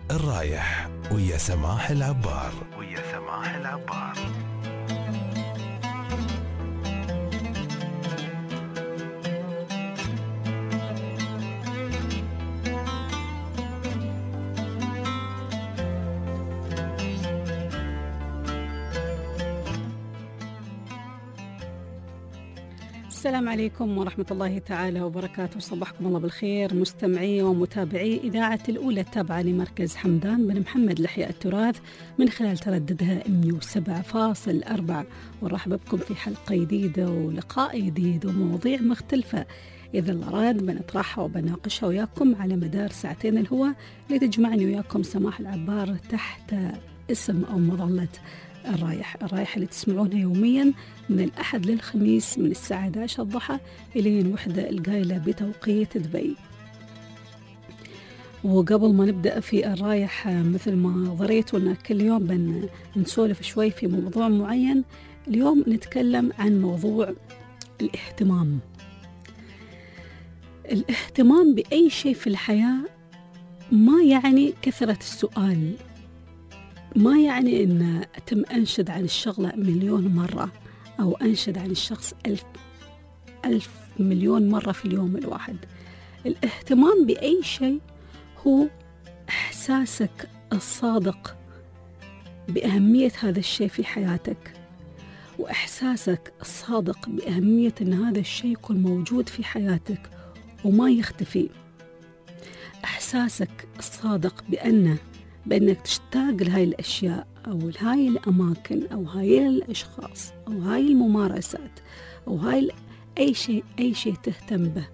الرايح ويا سماح العبار. السلام عليكم ورحمة الله تعالى وبركاته. صباحكم الله بالخير مستمعي ومتابعي إذاعة الأولى التابعة لمركز حمدان بن محمد لإحياء التراث من خلال ترددها 107.4. ونرحب بكم في حلقة جديدة ولقاء جديد ومواضيع مختلفة إذا الأراد بنطرحها وبناقشها وياكم على مدار ساعتين الهواء اللي تجمعني وياكم سماح العبار تحت اسم أو مظلة الرايح اللي تسمعونها يوميا من الأحد للخميس من الساعة 11 الضحى إلى 1 القايلة بتوقيت دبي. وقبل ما نبدأ في الرايح مثل ما ضريتونا كل يوم بنسولف شوي في موضوع معين. اليوم نتكلم عن موضوع الاهتمام بأي شيء في الحياة. ما يعني كثرة السؤال، ما يعني أن أتم أنشد عن الشغلة 1,000,000 مرة أو أنشد عن الشخص 1000 مليون مرة في اليوم الواحد. الاهتمام بأي شيء هو إحساسك الصادق بأهمية هذا الشيء في حياتك، وإحساسك الصادق بأهمية أن هذا الشيء يكون موجود في حياتك وما يختفي. إحساسك الصادق بأنك تشتاق لهاي الأشياء أو لهاي الأماكن أو هاي الأشخاص أو هاي الممارسات أو هاي أي شيء تهتم به.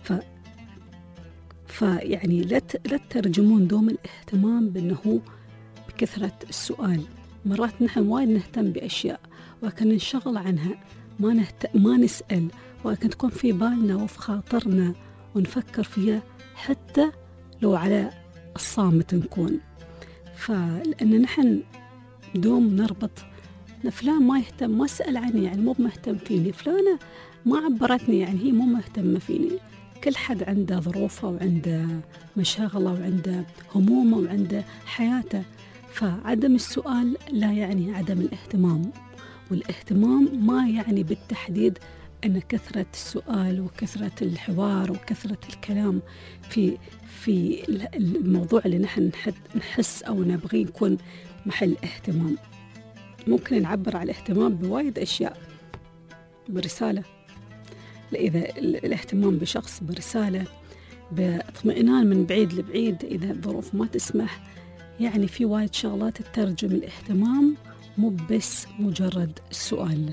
فيعني لا تترجمون دوم الاهتمام بأنه بكثرة السؤال. مرات نحن وايد نهتم بأشياء ولكن ننشغل عنها، ما نسأل، ولكن تكون في بالنا وفي خاطرنا ونفكر فيها حتى لو على الصامت نكون. فلأن نحن دوم نربط فلان ما يهتم، ما سأل عني يعني مو مهتم فيني، فلانة ما عبرتني يعني هي مو مهتمة فيني. كل حد عنده ظروفه وعنده مشاغله وعنده همومه وعنده حياته. فعدم السؤال لا يعني عدم الاهتمام، والاهتمام ما يعني بالتحديد أن كثرة السؤال وكثرة الحوار وكثرة الكلام في الموضوع اللي نحن نحس أو نبغي يكون محل اهتمام. ممكن نعبر على الاهتمام بوايد أشياء، برسالة، إذا الاهتمام بشخص برسالة، باطمئنان من بعيد لبعيد إذا الظروف ما تسمح. يعني في وايد شغلات تترجم الاهتمام، مو بس مجرد السؤال.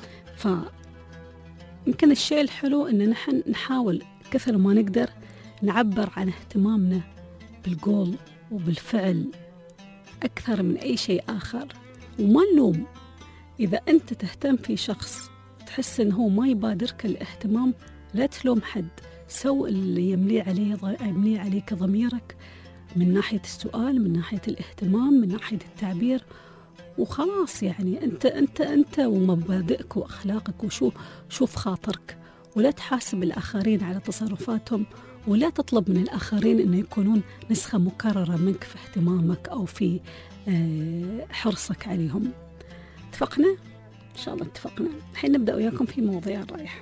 يمكن الشيء الحلو أن نحن نحاول كثر ما نقدر نعبر عن اهتمامنا بالقول وبالفعل أكثر من أي شيء آخر. وما نلوم إذا أنت تهتم في شخص تحس أنه ما يبادرك الاهتمام، لا تلوم حد. سو اللي يملي عليك ضميرك من ناحية السؤال، من ناحية الاهتمام، من ناحية التعبير، وخلاص. يعني أنت ومبادئك وأخلاقك وشوف خاطرك، ولا تحاسب الآخرين على تصرفاتهم، ولا تطلب من الآخرين أن يكونون نسخة مكررة منك في اهتمامك أو في حرصك عليهم. اتفقنا؟ إن شاء الله اتفقنا. الحين نبدأ وياكم في مواضيع الرايح.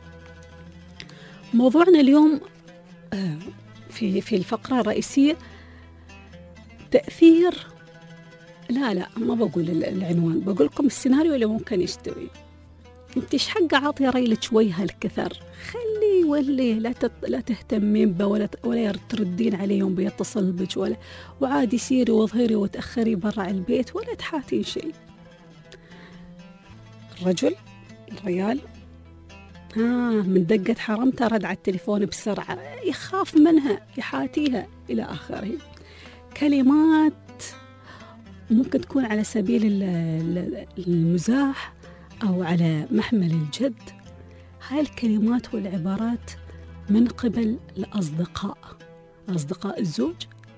موضوعنا اليوم في الفقرة الرئيسية تأثير، لا ما بقول العنوان، بقول لكم السيناريو اللي ممكن يستوي. انت ايش حق عاطيه ريلك شوي هالكثر؟ خلي ولي لا تهتمين به ولا تردين عليه يوم بيتصل بك، وعادي سيري واظهري وتأخري برا البيت ولا تحاتين شيء. الريال من دقة حرمته رد على التليفون بسرعة، يخاف منها، يحاتيها إلى آخره. كلمات ممكن تكون على سبيل المزاح أو على محمل الجد. هاي الكلمات والعبارات من قبل الأصدقاء، أصدقاء الزوج،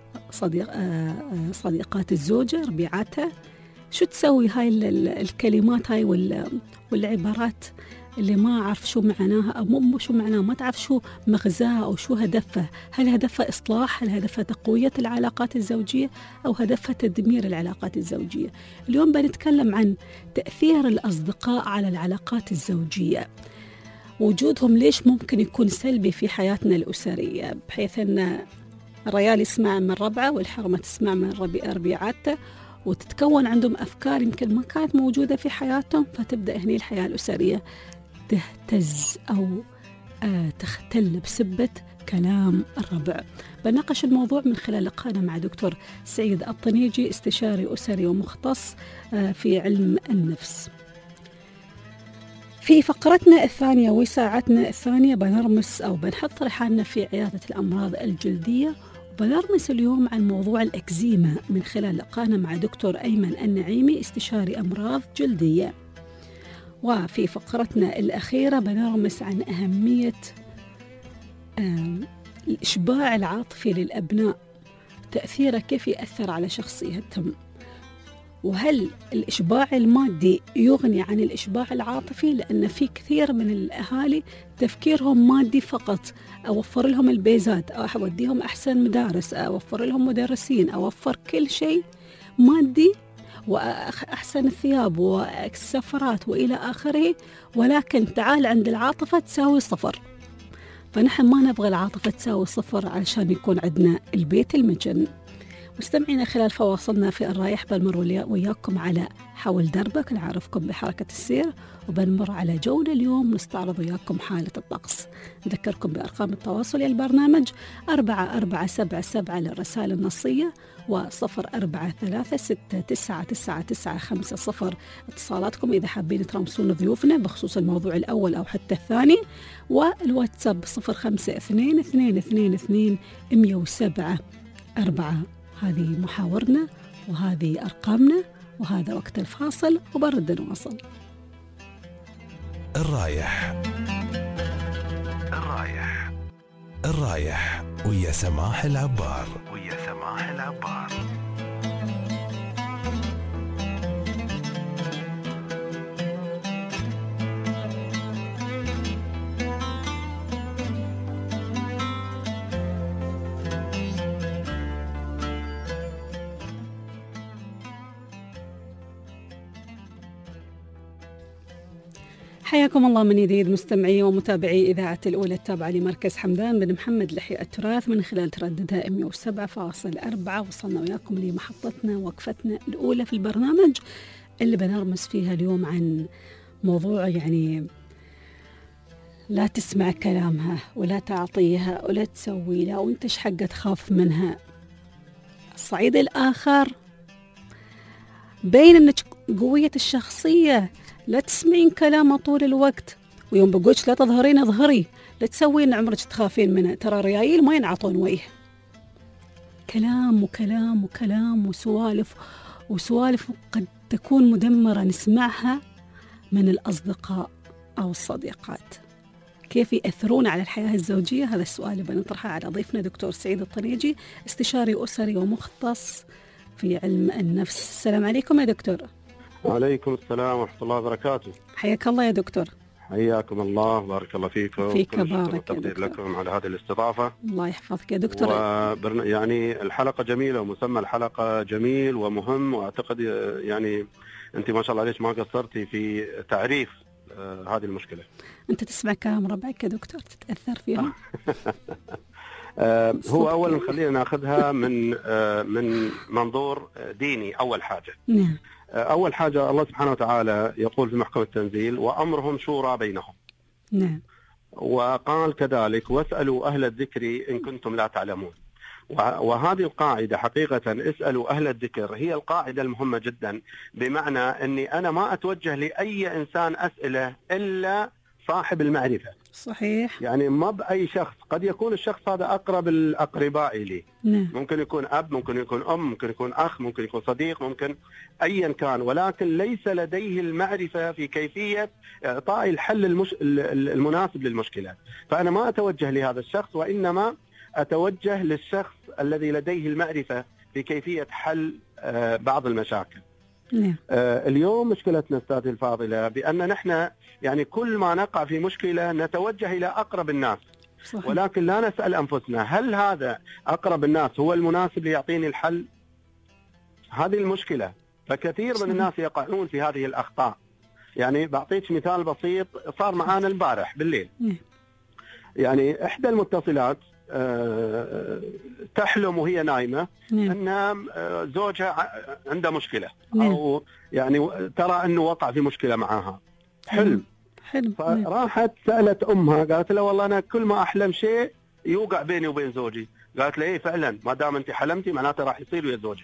صديقات الزوجة، ربيعاتها. شو تسوي هاي الكلمات هاي والعبارات اللي ما أعرف شو معناها أو مو شو معناها، ما تعرف شو مغزاها أو شو هدفها. هل هدفها إصلاح؟ هل هدفها تقوية العلاقات الزوجية؟ أو هدفها تدمير العلاقات الزوجية؟ اليوم بنتكلم عن تأثير الأصدقاء على العلاقات الزوجية، وجودهم ليش ممكن يكون سلبي في حياتنا الأسرية، بحيث أن الرجال يسمع من ربعه والحرمة تسمع من ربيعاتها، وتتكون عندهم أفكار يمكن ما كانت موجودة في حياتهم، فتبدأ هني الحياة الأسرية تهتز أو تختل بسبة كلام الربع. بناقش الموضوع من خلال لقائنا مع دكتور سعيد الطنيجي، استشاري أسري ومختص في علم النفس. في فقرتنا الثانية وساعتنا الثانية بنرمس أو بنحط رحالنا في عيادة الأمراض الجلدية، وبنرمس اليوم عن موضوع الأكزيما من خلال لقائنا مع دكتور أيمن النعيمي، استشاري أمراض جلدية. وفي فقرتنا الأخيرة بنرمس عن أهمية الإشباع العاطفي للأبناء، تأثيره كيف يأثر على شخصيتهم، وهل الإشباع المادي يغني عن الإشباع العاطفي؟ لأن في كثير من الأهالي تفكيرهم مادي فقط، أوفر لهم البيزات، أو أوديهم أحسن مدارس، أوفر لهم مدرسين، أوفر كل شيء مادي وأحسن الثياب والسفرات وإلى آخره، ولكن تعال عند العاطفة تساوي صفر. فنحن ما نبغى العاطفة تساوي صفر علشان يكون عندنا البيت المجن. مستمعينا، خلال فواصلنا في الرايح بنمر وياكم على حول دربك نعرفكم بحركة السير، وبنمر على جولة اليوم نستعرض وياكم حالة الطقس. نذكركم بأرقام التواصل للبرنامج 4477 للرسائل النصية، و0436999950 اتصالاتكم إذا حابين ترمسون ضيوفنا بخصوص الموضوع الأول أو حتى الثاني، والواتساب 0522221074. هذه محاورنا وهذه أرقامنا وهذا وقت الفاصل، وبرد نواصل. الرايح ويا سماح العبار. حياكم الله من جديد مستمعي ومتابعي إذاعة الأولى التابعة لمركز حمدان بن محمد لحياء التراث من خلال ترددها 107.4. وصلنا وياكم لمحطتنا وقفتنا الأولى في البرنامج اللي بنرمس فيها اليوم عن موضوع يعني لا تسمع كلامها ولا تعطيها ولا تسوي لها وانت ايش حقه تخاف منها. الصعيد الآخر بين انك قوية الشخصية لا تسمعين كلامه طول الوقت، ويوم بقولش لا تظهرين اظهري، لا تسوين عمرك تخافين منه، ترى ريايل ما ينعطون ويه. كلام وكلام وكلام وسوالف قد تكون مدمرة نسمعها من الأصدقاء أو الصديقات. كيف يأثرون على الحياة الزوجية؟ هذا السؤال اللي بنطرحه على ضيفنا دكتور سعيد الطنيجي، استشاري أسري ومختص في علم النفس. السلام عليكم يا دكتور. وعليكم السلام ورحمة الله وبركاته. حياك الله يا دكتور. حياكم الله، بارك الله فيكم. فيك بارك يا دكتور. لكم على هذه الاستضافة. الله يحفظك يا دكتور. يعني الحلقة جميلة ومسمى الحلقة جميل ومهم، وأعتقد يعني أنت ما شاء الله عليك ما قصرتي في تعريف هذه المشكلة. أنت تسمع كلام ربعك يا دكتور تتأثر فيهم؟ هو أولا خلينا نأخذها من منظور ديني. أول حاجة نعم. أول حاجة الله سبحانه وتعالى يقول في محكم التنزيل: وأمرهم شورى بينهم. نعم. وقال كذلك: واسألوا أهل الذكر إن كنتم لا تعلمون. وهذه القاعدة حقيقة اسألوا أهل الذكر هي القاعدة المهمة جدا، بمعنى أني أنا ما أتوجه لأي إنسان أسئلة إلا صاحب المعرفة. صحيح. يعني ما بأي شخص، قد يكون الشخص هذا أقرب الأقرباء لي. نعم. ممكن يكون أب، ممكن يكون أم، ممكن يكون أخ، ممكن يكون صديق، ممكن أيا كان، ولكن ليس لديه المعرفة في كيفية إعطاء الحل المناسب للمشكلات. فأنا ما أتوجه لهذا الشخص، وإنما أتوجه للشخص الذي لديه المعرفة في كيفية حل بعض المشاكل. نعم. اليوم مشكلتنا أستاذي الفاضلة بأن نحن يعني كل ما نقع في مشكلة نتوجه إلى أقرب الناس. صحيح. ولكن لا نسأل أنفسنا هل هذا أقرب الناس هو المناسب ليعطيني الحل؟ هذه المشكلة. فكثير من الناس يقعون في هذه الأخطاء. يعني بعطيك مثال بسيط صار معانا البارح بالليل. يعني إحدى المتصلات تحلم وهي نايمة أن زوجها عنده مشكلة أو يعني ترى أنه وقع في مشكلة معها. حلم. فراحت سألت أمها قالت لها والله أنا كل ما أحلم شيء يوقع بيني وبين زوجي. قالت لها إيه فعلا ما دام أنت حلمتي معناته راح يصير ويا زوجك.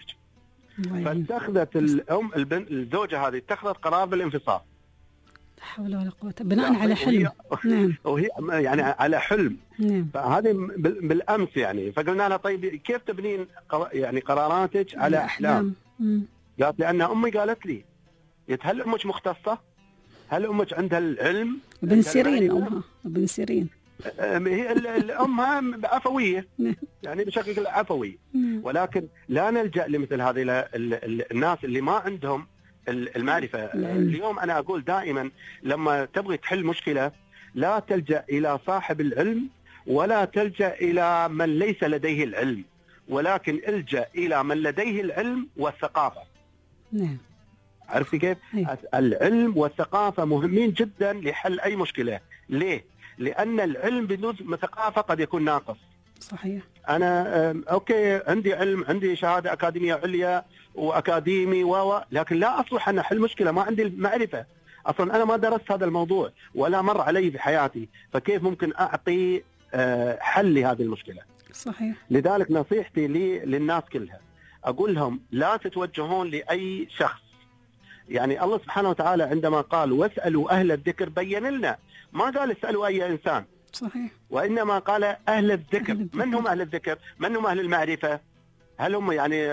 فاتخذت الأم الزوجة هذه اتخذت قرار بالانفصال. لا حول ولا قوة بناء على حلم. نعم. وهي يعني على حلم. نعم. فهذه بالأمس يعني فقلنا لها طيب كيف تبنين يعني قراراتك على أحلام؟ قالت لأن أمي قالت لي هل أمك مختصة؟ هل أمك عندها العلم؟ ابن سيرين أمها ابن سيرين. هي الأمها عفوية يعني بشكل عفوي. ولكن لا نلجأ لمثل هذه الناس اللي ما عندهم المعرفة. اليوم أنا أقول دائما لما تبغي تحل مشكلة لا تلجأ إلى صاحب العلم ولا تلجأ إلى من ليس لديه العلم، ولكن الجأ إلى من لديه العلم والثقافة. نعم. عرفتي كيف؟ العلم والثقافة مهمين جدا لحل أي مشكلة. ليه؟ لأن العلم بدون ثقافة قد يكون ناقص. صحيح. أنا أوكي عندي علم، عندي شهادة أكاديمية عليا وأكاديمي لكن لا أصلح أن أحل مشكلة ما عندي المعرفة. أصلا أنا ما درست هذا الموضوع ولا مر علي في حياتي، فكيف ممكن أعطي حل لهذه المشكلة؟ صحيح. لذلك نصيحتي للناس كلها أقول لهم لا تتوجهون لأي شخص. يعني الله سبحانه وتعالى عندما قال واسألوا أهل الذكر بين لنا، ما قال اسألوا أي إنسان. صحيح. وإنما قال أهل الذكر. من هم أهل الذكر؟ من هم أهل المعرفة؟ هل هم يعني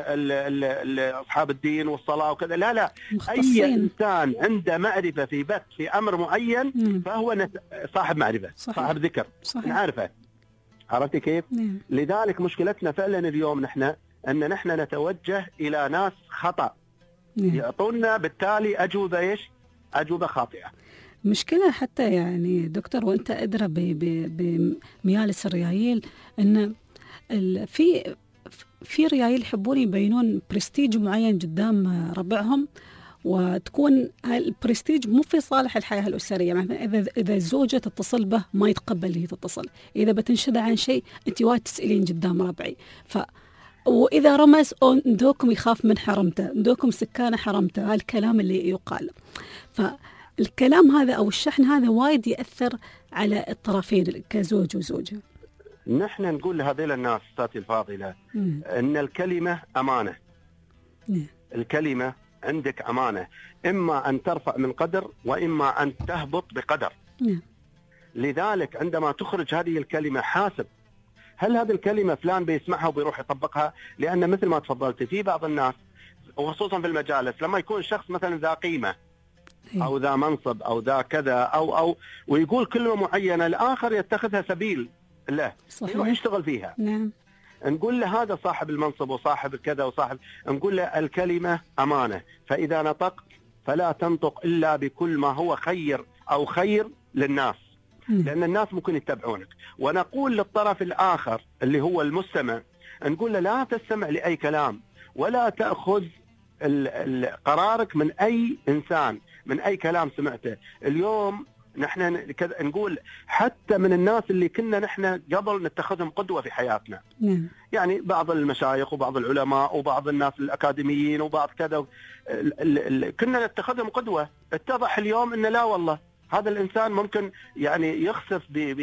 أصحاب الدين والصلاة وكذا؟ لا مختصين. أي إنسان عنده معرفة في أمر معين فهو صاحب معرفة. صحيح. صاحب ذكر. صحيح. نعرفه. عرفتي كيف؟ لذلك مشكلتنا فعلا اليوم نحن نتوجه إلى ناس خطأ يعطونا بالتالي أجوبة أجوبة خاطئة. مشكلة حتى يعني دكتور وانت أدرى بمجالس الريايل ان في ريايل يحبون يبينون برستيج معين قدام ربعهم، وتكون البرستيج مو في صالح الحياة الأسرية. مثلا إذا الزوجة تتصل به ما يتقبل هي تتصل، إذا بتنشد عن شيء أنت وايد تسألين قدام ربعي، وإذا رمز ندوكم يخاف من حرمته، ندوكم سكانة حرمته، هالكلام اللي يقال. فالكلام هذا أو الشحن هذا وايد يأثر على الطرفين كزوج وزوجة. نحن نقول لهذيل الناس أستاذتي الفاضلة أن الكلمة أمانة. الكلمة عندك أمانة، إما أن ترفع من قدر وإما أن تهبط بقدر. لذلك عندما تخرج هذه الكلمة حاسب هل هذه الكلمة فلان بيسمعها وبيروح يطبقها؟ لأن مثل ما تفضلت في بعض الناس وخصوصا في المجالس لما يكون شخص مثلا ذا قيمة أو ذا منصب أو ذا كذا أو ويقول كلمة معينة، الآخر يتخذها سبيل له يروح يشتغل فيها. نعم. نقول له هذا صاحب المنصب وصاحب كذا وصاحب، نقول له الكلمة أمانة، فإذا نطقت فلا تنطق إلا بكل ما هو خير أو خير للناس، لأن الناس ممكن يتبعونك. ونقول للطرف الآخر اللي هو المستمع، نقول له لا تستمع لأي كلام ولا تأخذ قرارك من أي إنسان، من أي كلام سمعته. اليوم نحن نقول حتى من الناس اللي كنا نحن قبل نتخذهم قدوة في حياتنا. يعني بعض المشايخ وبعض العلماء وبعض الناس الأكاديميين وبعض كذا كنا نتخذهم قدوة. اتضح اليوم إن لا والله هذا الإنسان ممكن يعني يخسف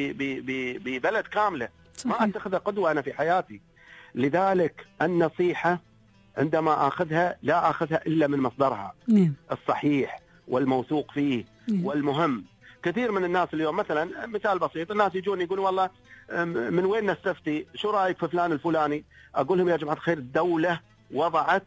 ببلد كاملة. ما أتخذ قدوة أنا في حياتي. لذلك النصيحة عندما أخذها لا أخذها إلا من مصدرها الصحيح والموثوق فيه والمهم. كثير من الناس اليوم مثلا مثال بسيط، الناس يجون يقولوا والله من وين نستفتي، شو رأيك في فلان الفلاني؟ أقول لهم يا جماعة الخير الدولة وضعت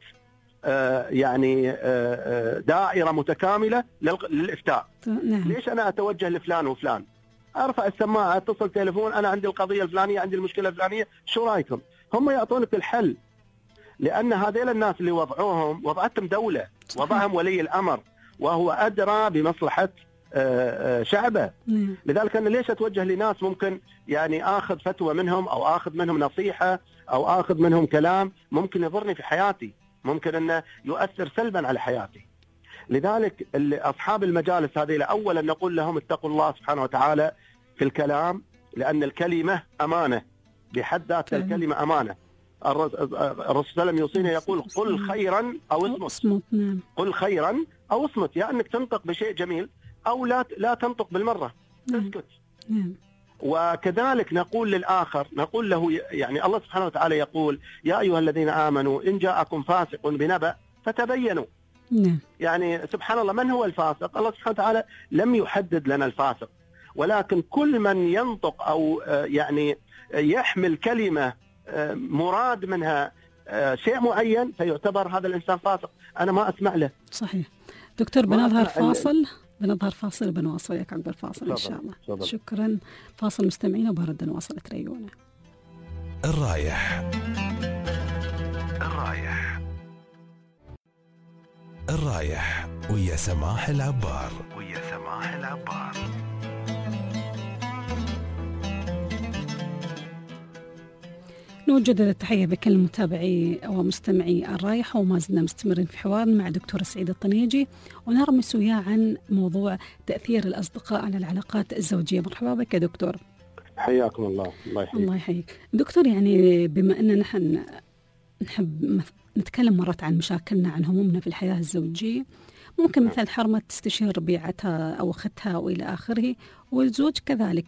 يعني دائرة متكاملة للإفتاء. ليش أنا أتوجه لفلان وفلان؟ أرفع السماعة، أتصل تليفون، أنا عندي القضية الفلانية، عندي المشكلة الفلانية، شو رأيكم؟ هم يعطونك الحل، لأن هذيل الناس اللي وضعتهم دولة. وضعهم ولي الأمر، وهو أدرى بمصلحة شعبه. لذلك أنا ليش أتوجه لناس ممكن يعني آخذ فتوى منهم أو آخذ منهم نصيحة أو آخذ منهم كلام ممكن يضرني في حياتي، ممكن أنه يؤثر سلبا على حياتي. لذلك أصحاب المجالس هذه أولا نقول لهم اتقوا الله سبحانه وتعالى في الكلام، لأن الكلمة أمانة بحد ذاتها، الكلمة أمانة. الرسول صلى الله عليه وسلم يوصينا يقول قل خيرا أو اصمت. قل خيرا أو اصمت، يعني أنك تنطق بشيء جميل أو لا تنطق بالمرة، تسكت. وكذلك نقول للآخر، نقول له يعني الله سبحانه وتعالى يقول يا أيها الذين آمنوا إن جاءكم فاسق بنبأ فتبينوا. يعني سبحان الله، من هو الفاسق؟ الله سبحانه وتعالى لم يحدد لنا الفاسق، ولكن كل من ينطق أو يعني يحمل كلمة مراد منها شيء معين فيعتبر هذا الإنسان فاسق. أنا ما أسمع له. صحيح دكتور. بنظهر فاصل وبنواصل عقب الفاصل إن شاء الله. شكرا. فاصل مستمعين وبرد نواصل تريونا. الرايح ويا سماح العبار. نوجد التحية بكل متابعي ومستمعي الرايح، وما زلنا مستمرين في حوارنا مع دكتورة سعيدة الطنيجي، ونرمس وياه عن موضوع تأثير الأصدقاء على العلاقات الزوجية. مرحبا بك يا دكتور. حياكم الله. الله يحييك دكتور. يعني بما أننا نحن نحب نتكلم مرات عن مشاكلنا، عن همومنا في الحياة الزوجية، ممكن مثل حرمة تستشير ربيعتها أو أختها وإلى آخره، والزوج كذلك.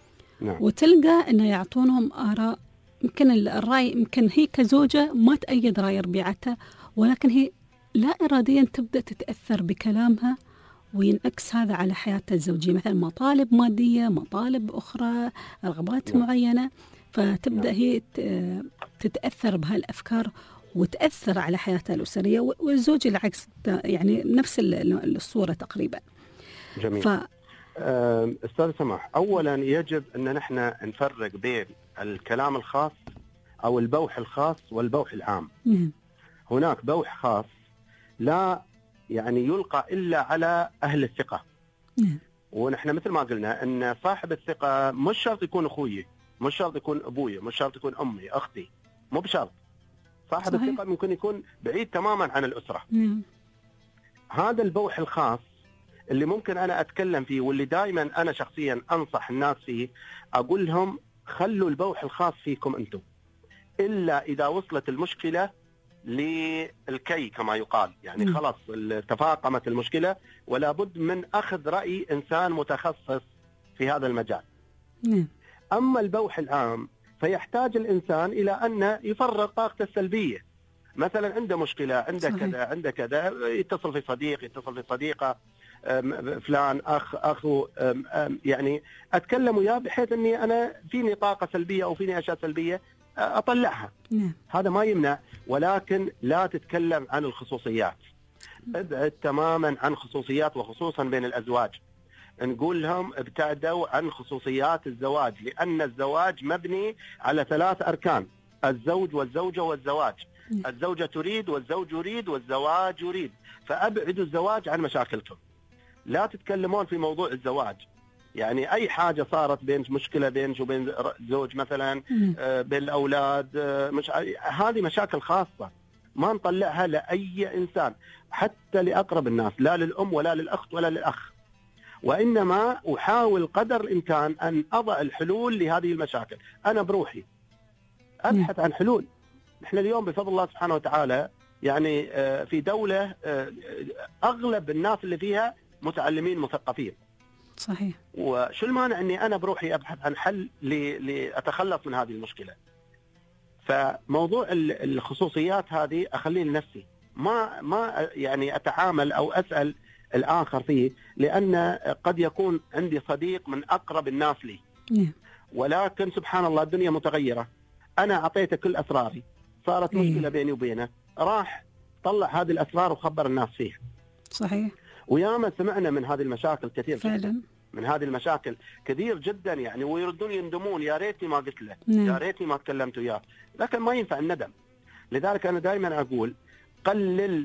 وتلقى أنه يعطونهم آراء، يمكن الرأي يمكن هي كزوجة ما تأيد رأي ربيعتها، ولكن هي لا إراديا تبدأ تتأثر بكلامها، وينعكس هذا على حياتها الزوجية، مثلا مطالب مادية، مطالب أخرى، رغبات معينة، فتبدأ هي تتأثر بهالأفكار وتأثر على حياتها الأسرية، والزوج العكس، يعني نفس الصورة تقريبا. جميل. أستاذ سماح، أولا يجب أن نحن نفرق بين الكلام الخاص أو البوح الخاص والبوح العام. هناك بوح خاص لا يعني يلقى إلا على أهل الثقة. ونحن مثل ما قلنا أن صاحب الثقة مش شرط يكون أخوي، مش شرط يكون أبوي، مش شرط يكون أمي، أختي، مو بشرط. صاحب الثقة ممكن يكون بعيد تماما عن الأسرة. هذا البوح الخاص اللي ممكن أنا أتكلم فيه، واللي دائما أنا شخصيا أنصح الناس فيه، أقول لهم خلوا البوح الخاص فيكم أنتم، إلا إذا وصلت المشكلة للكي كما يقال، يعني خلاص تفاقمت المشكلة ولا بد من أخذ رأي إنسان متخصص في هذا المجال. أما البوح العام فيحتاج الإنسان إلى أن يفرغ طاقته السلبية. مثلا عنده مشكلة، عنده كذا، عنده كذا، يتصل في صديق، يتصل في صديقة، فلان أخو، يعني أتكلم وياه بحيث أني أنا فيني طاقة سلبية أو فيني أشياء سلبية أطلعها. هذا ما يمنع، ولكن لا تتكلم عن الخصوصيات. ابعد تماما عن خصوصيات، وخصوصا بين الأزواج. نقول لهم ابتعدوا عن خصوصيات الزواج، لأن الزواج مبني على 3 أركان: الزوج والزوجة والزواج. الزوجة تريد والزوج يريد والزواج يريد، فأبعدوا الزواج عن مشاكلكم. لا تتكلمون في موضوع الزواج، يعني أي حاجة صارت مشكلة بينك وبين زوج مثلا، بين الأولاد، هذه مشاكل خاصة ما نطلعها لأي إنسان، حتى لأقرب الناس، لا للأم ولا للأخت ولا للأخ. وإنما أحاول قدر الإمكان أن أضع الحلول لهذه المشاكل. أنا بروحي أبحث عن حلول. نحن اليوم بفضل الله سبحانه وتعالى يعني في دولة أغلب الناس اللي فيها متعلمين مثقفين. صحيح. وشو المانع أني أنا بروحي أبحث عن حل لأتخلص من هذه المشكلة؟ فموضوع الخصوصيات هذه أخليه لنفسي، ما يعني أتعامل أو أسأل الآخر فيه، لأن قد يكون عندي صديق من أقرب الناس لي، ولكن سبحان الله الدنيا متغيرة. أنا أعطيته كل أسراري، صارت مشكلة بيني وبينه، راح طلع هذه الأسرار وخبر الناس فيها. صحيح. وياما سمعنا من هذه المشاكل كثير فعلا جدا. من هذه المشاكل كثير جدا يعني، ويردون يندمون يا ريتني ما قلت له، يا ريتني ما تكلمت وياه، لكن ما ينفع الندم. لذلك أنا دائما أقول قلل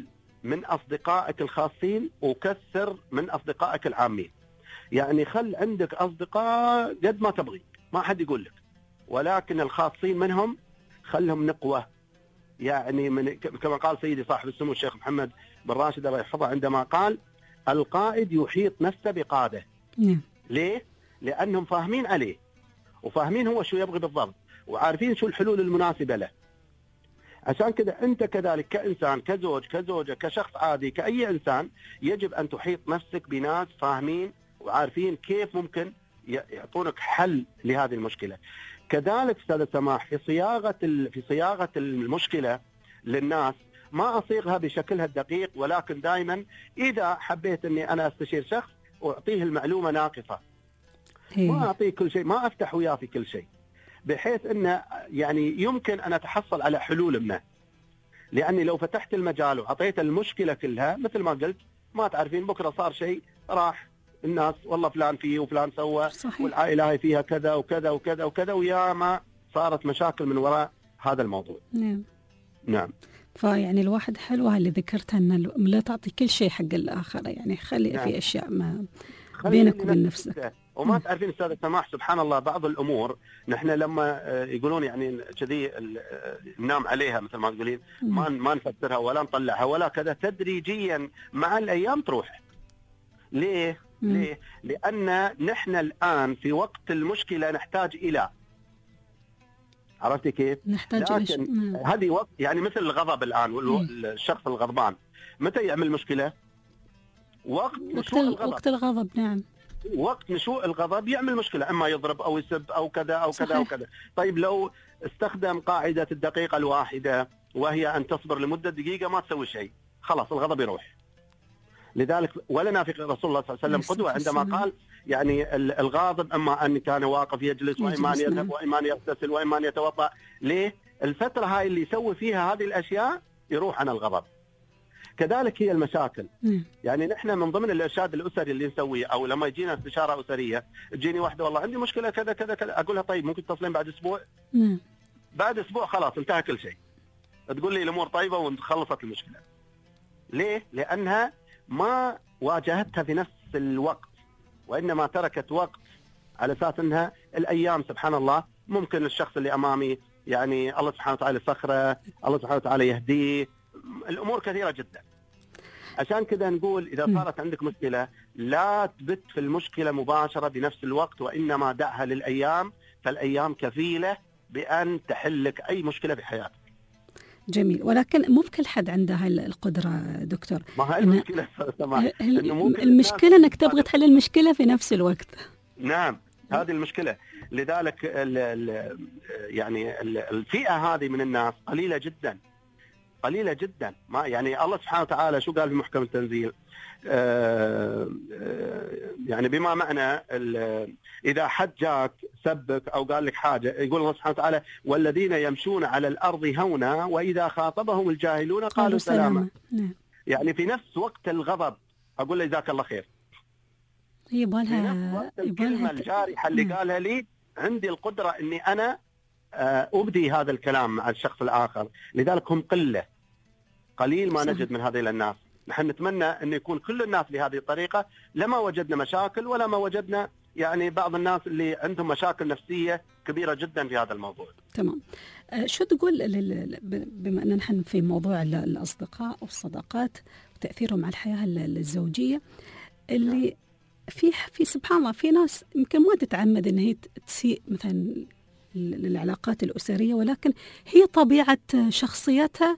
من أصدقائك الخاصين وكثر من أصدقائك العامين. يعني خل عندك أصدقاء قد ما تبغي، ما حد يقول لك، ولكن الخاصين منهم خلهم نقوة. يعني كما قال سيدي صاحب السمو الشيخ محمد بن راشد الله يحفظه عندما قال القائد يحيط نفسه بقاده. ليه؟ لأنهم فاهمين عليه وفاهمين هو شو يبغي بالضبط وعارفين شو الحلول المناسبة له. عشان كذا أنت كذلك كإنسان، كزوج، كزوجة، كشخص عادي، كأي إنسان، يجب أن تحيط نفسك بناس فاهمين وعارفين كيف ممكن يعطونك حل لهذه المشكلة. كذلك أستاذ سماح في صياغة المشكلة للناس ما أصيغها بشكلها الدقيق، ولكن دائما إذا حبيت أني أنا أستشير شخص وأعطيه المعلومة ناقصة، ما أعطيه كل شيء، ما أفتح وياه في كل شيء، بحيث أنه يعني يمكن أن أتحصل على حلول منه. لأني لو فتحت المجال وعطيت المشكلة كلها مثل ما قلت، ما تعرفين بكرة صار شيء راح الناس والله فلان فيه وفلان سوى، والعائلة هاي فيها كذا وكذا وكذا وكذا، ويا ما صارت مشاكل من وراء هذا الموضوع. نعم. فيعني الواحد حلوة اللي ذكرتها أن لا تعطي كل شيء حق الآخر، يعني خلي في أشياء ما بينك وبين نفسك. وما تعرفين أستاذ سماح سبحان الله بعض الأمور نحن لما يقولون يعني كذي ننام عليها مثل ما تقولين، ما نفسرها ولا نطلعها ولا كذا، تدريجيا مع الأيام تروح. ليه؟ لأن نحن الآن في وقت المشكلة نحتاج إلى، عرفتي كيف؟ نحتاج لكن هذه وقت يعني مثل الغضب الآن، الشخص الغضبان متى يعمل مشكلة؟ وقت الغضب. نعم، وقت نشوء الغضب يعمل مشكلة، إما يضرب أو يسب أو كذا أو كذا أو كذا. طيب لو استخدم قاعدة الدقيقة الواحدة وهي أن تصبر لمدة دقيقة ما تسوي شيء، خلاص الغضب يروح. لذلك ولنا في رسول الله صلى الله عليه وسلم قدوة عندما قال يعني الغاضب إما أن كان واقف يجلس وإما أن يذهب وإما أن يغتسل وإما أن يتوضأ. ليه؟ الفترة هاي اللي يسوي فيها هذه الأشياء يروح عن الغضب. كذلك هي المشاكل. يعني نحن من ضمن الإرشاد الأسري اللي نسويه، أو لما يجينا استشارة أسرية تجيني واحدة والله عندي مشكلة كذا كذا كذا، أقولها طيب ممكن تصلين بعد أسبوع؟ بعد أسبوع خلاص انتهى كل شيء، تقول لي الأمور طيبة وخلصت المشكلة. ليه؟ لأنها ما واجهتها في نفس الوقت، وإنما تركت وقت على أساس أنها الأيام سبحان الله ممكن الشخص اللي أمامي يعني الله سبحانه وتعالى يسخره، الله سبحانه وتعالى يهديه، الأمور كثيرة جدا. عشان كذا نقول إذا صارت عندك مشكلة لا تبت في المشكلة مباشرة بنفس الوقت، وإنما دعها للأيام، فالأيام كفيلة بأن تحلك أي مشكلة بحياتك. جميل، ولكن مو بكل حد عنده هاي القدرة دكتور. ما هي المشكلة المشكلة أنك تبغى تحل المشكلة في نفس الوقت. نعم، هذه المشكلة. لذلك يعني الفئة هذه من الناس قليلة جدا، قليلة جدا. ما يعني الله سبحانه وتعالى شو قال في محكم التنزيل؟ يعني بما معنى إذا حد جاك سبك أو قال لك حاجة، يقول الله سبحانه وتعالى والذين يمشون على الأرض هونا وإذا خاطبهم الجاهلون قالوا سلاما. يعني في نفس وقت الغضب أقول له جزاك الله خير. يبالها الكلمة الجارحة اللي قالها لي عندي القدرة إني أنا أبدي هذا الكلام مع الشخص الآخر. لذلك هم قليل ما نجد من هذه الناس. نحن نتمنى أن يكون كل الناس بهذه الطريقة، لما وجدنا مشاكل ولا ما وجدنا يعني بعض الناس اللي عندهم مشاكل نفسية كبيرة جدا في هذا الموضوع. تمام. شو تقول بما أن نحن في موضوع الأصدقاء والصداقات وتأثيرهم على الحياة الزوجية، اللي في سبحان الله في ناس يمكن ما تتعمد أن هي تسيء مثلا للعلاقات الأسرية، ولكن هي طبيعة شخصيتها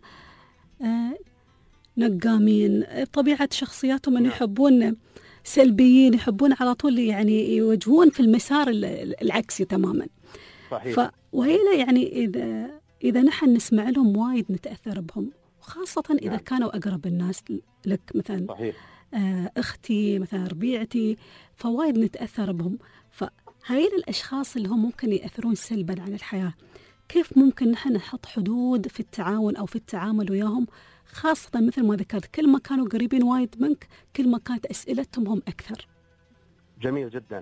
نقامين، طبيعة شخصياتهم أن يحبون سلبيين، يحبون على طول يعني يوجهون في المسار العكسي تماما. صحيح. وهي يعني إذا نحن نسمع لهم وايد نتأثر بهم، وخاصة إذا كانوا أقرب الناس لك، مثلا صحيح. أختي مثلا ربيعتي، فوايد نتأثر بهم. فهاي الأشخاص اللي هم ممكن يأثرون سلبا على الحياة، كيف ممكن نحن نحط حدود في التعاون أو في التعامل وياهم، خاصة مثل ما ذكرت كل ما كانوا قريبين وايد منك كل ما كانت أسئلتهم هم أكثر. جميل جدا.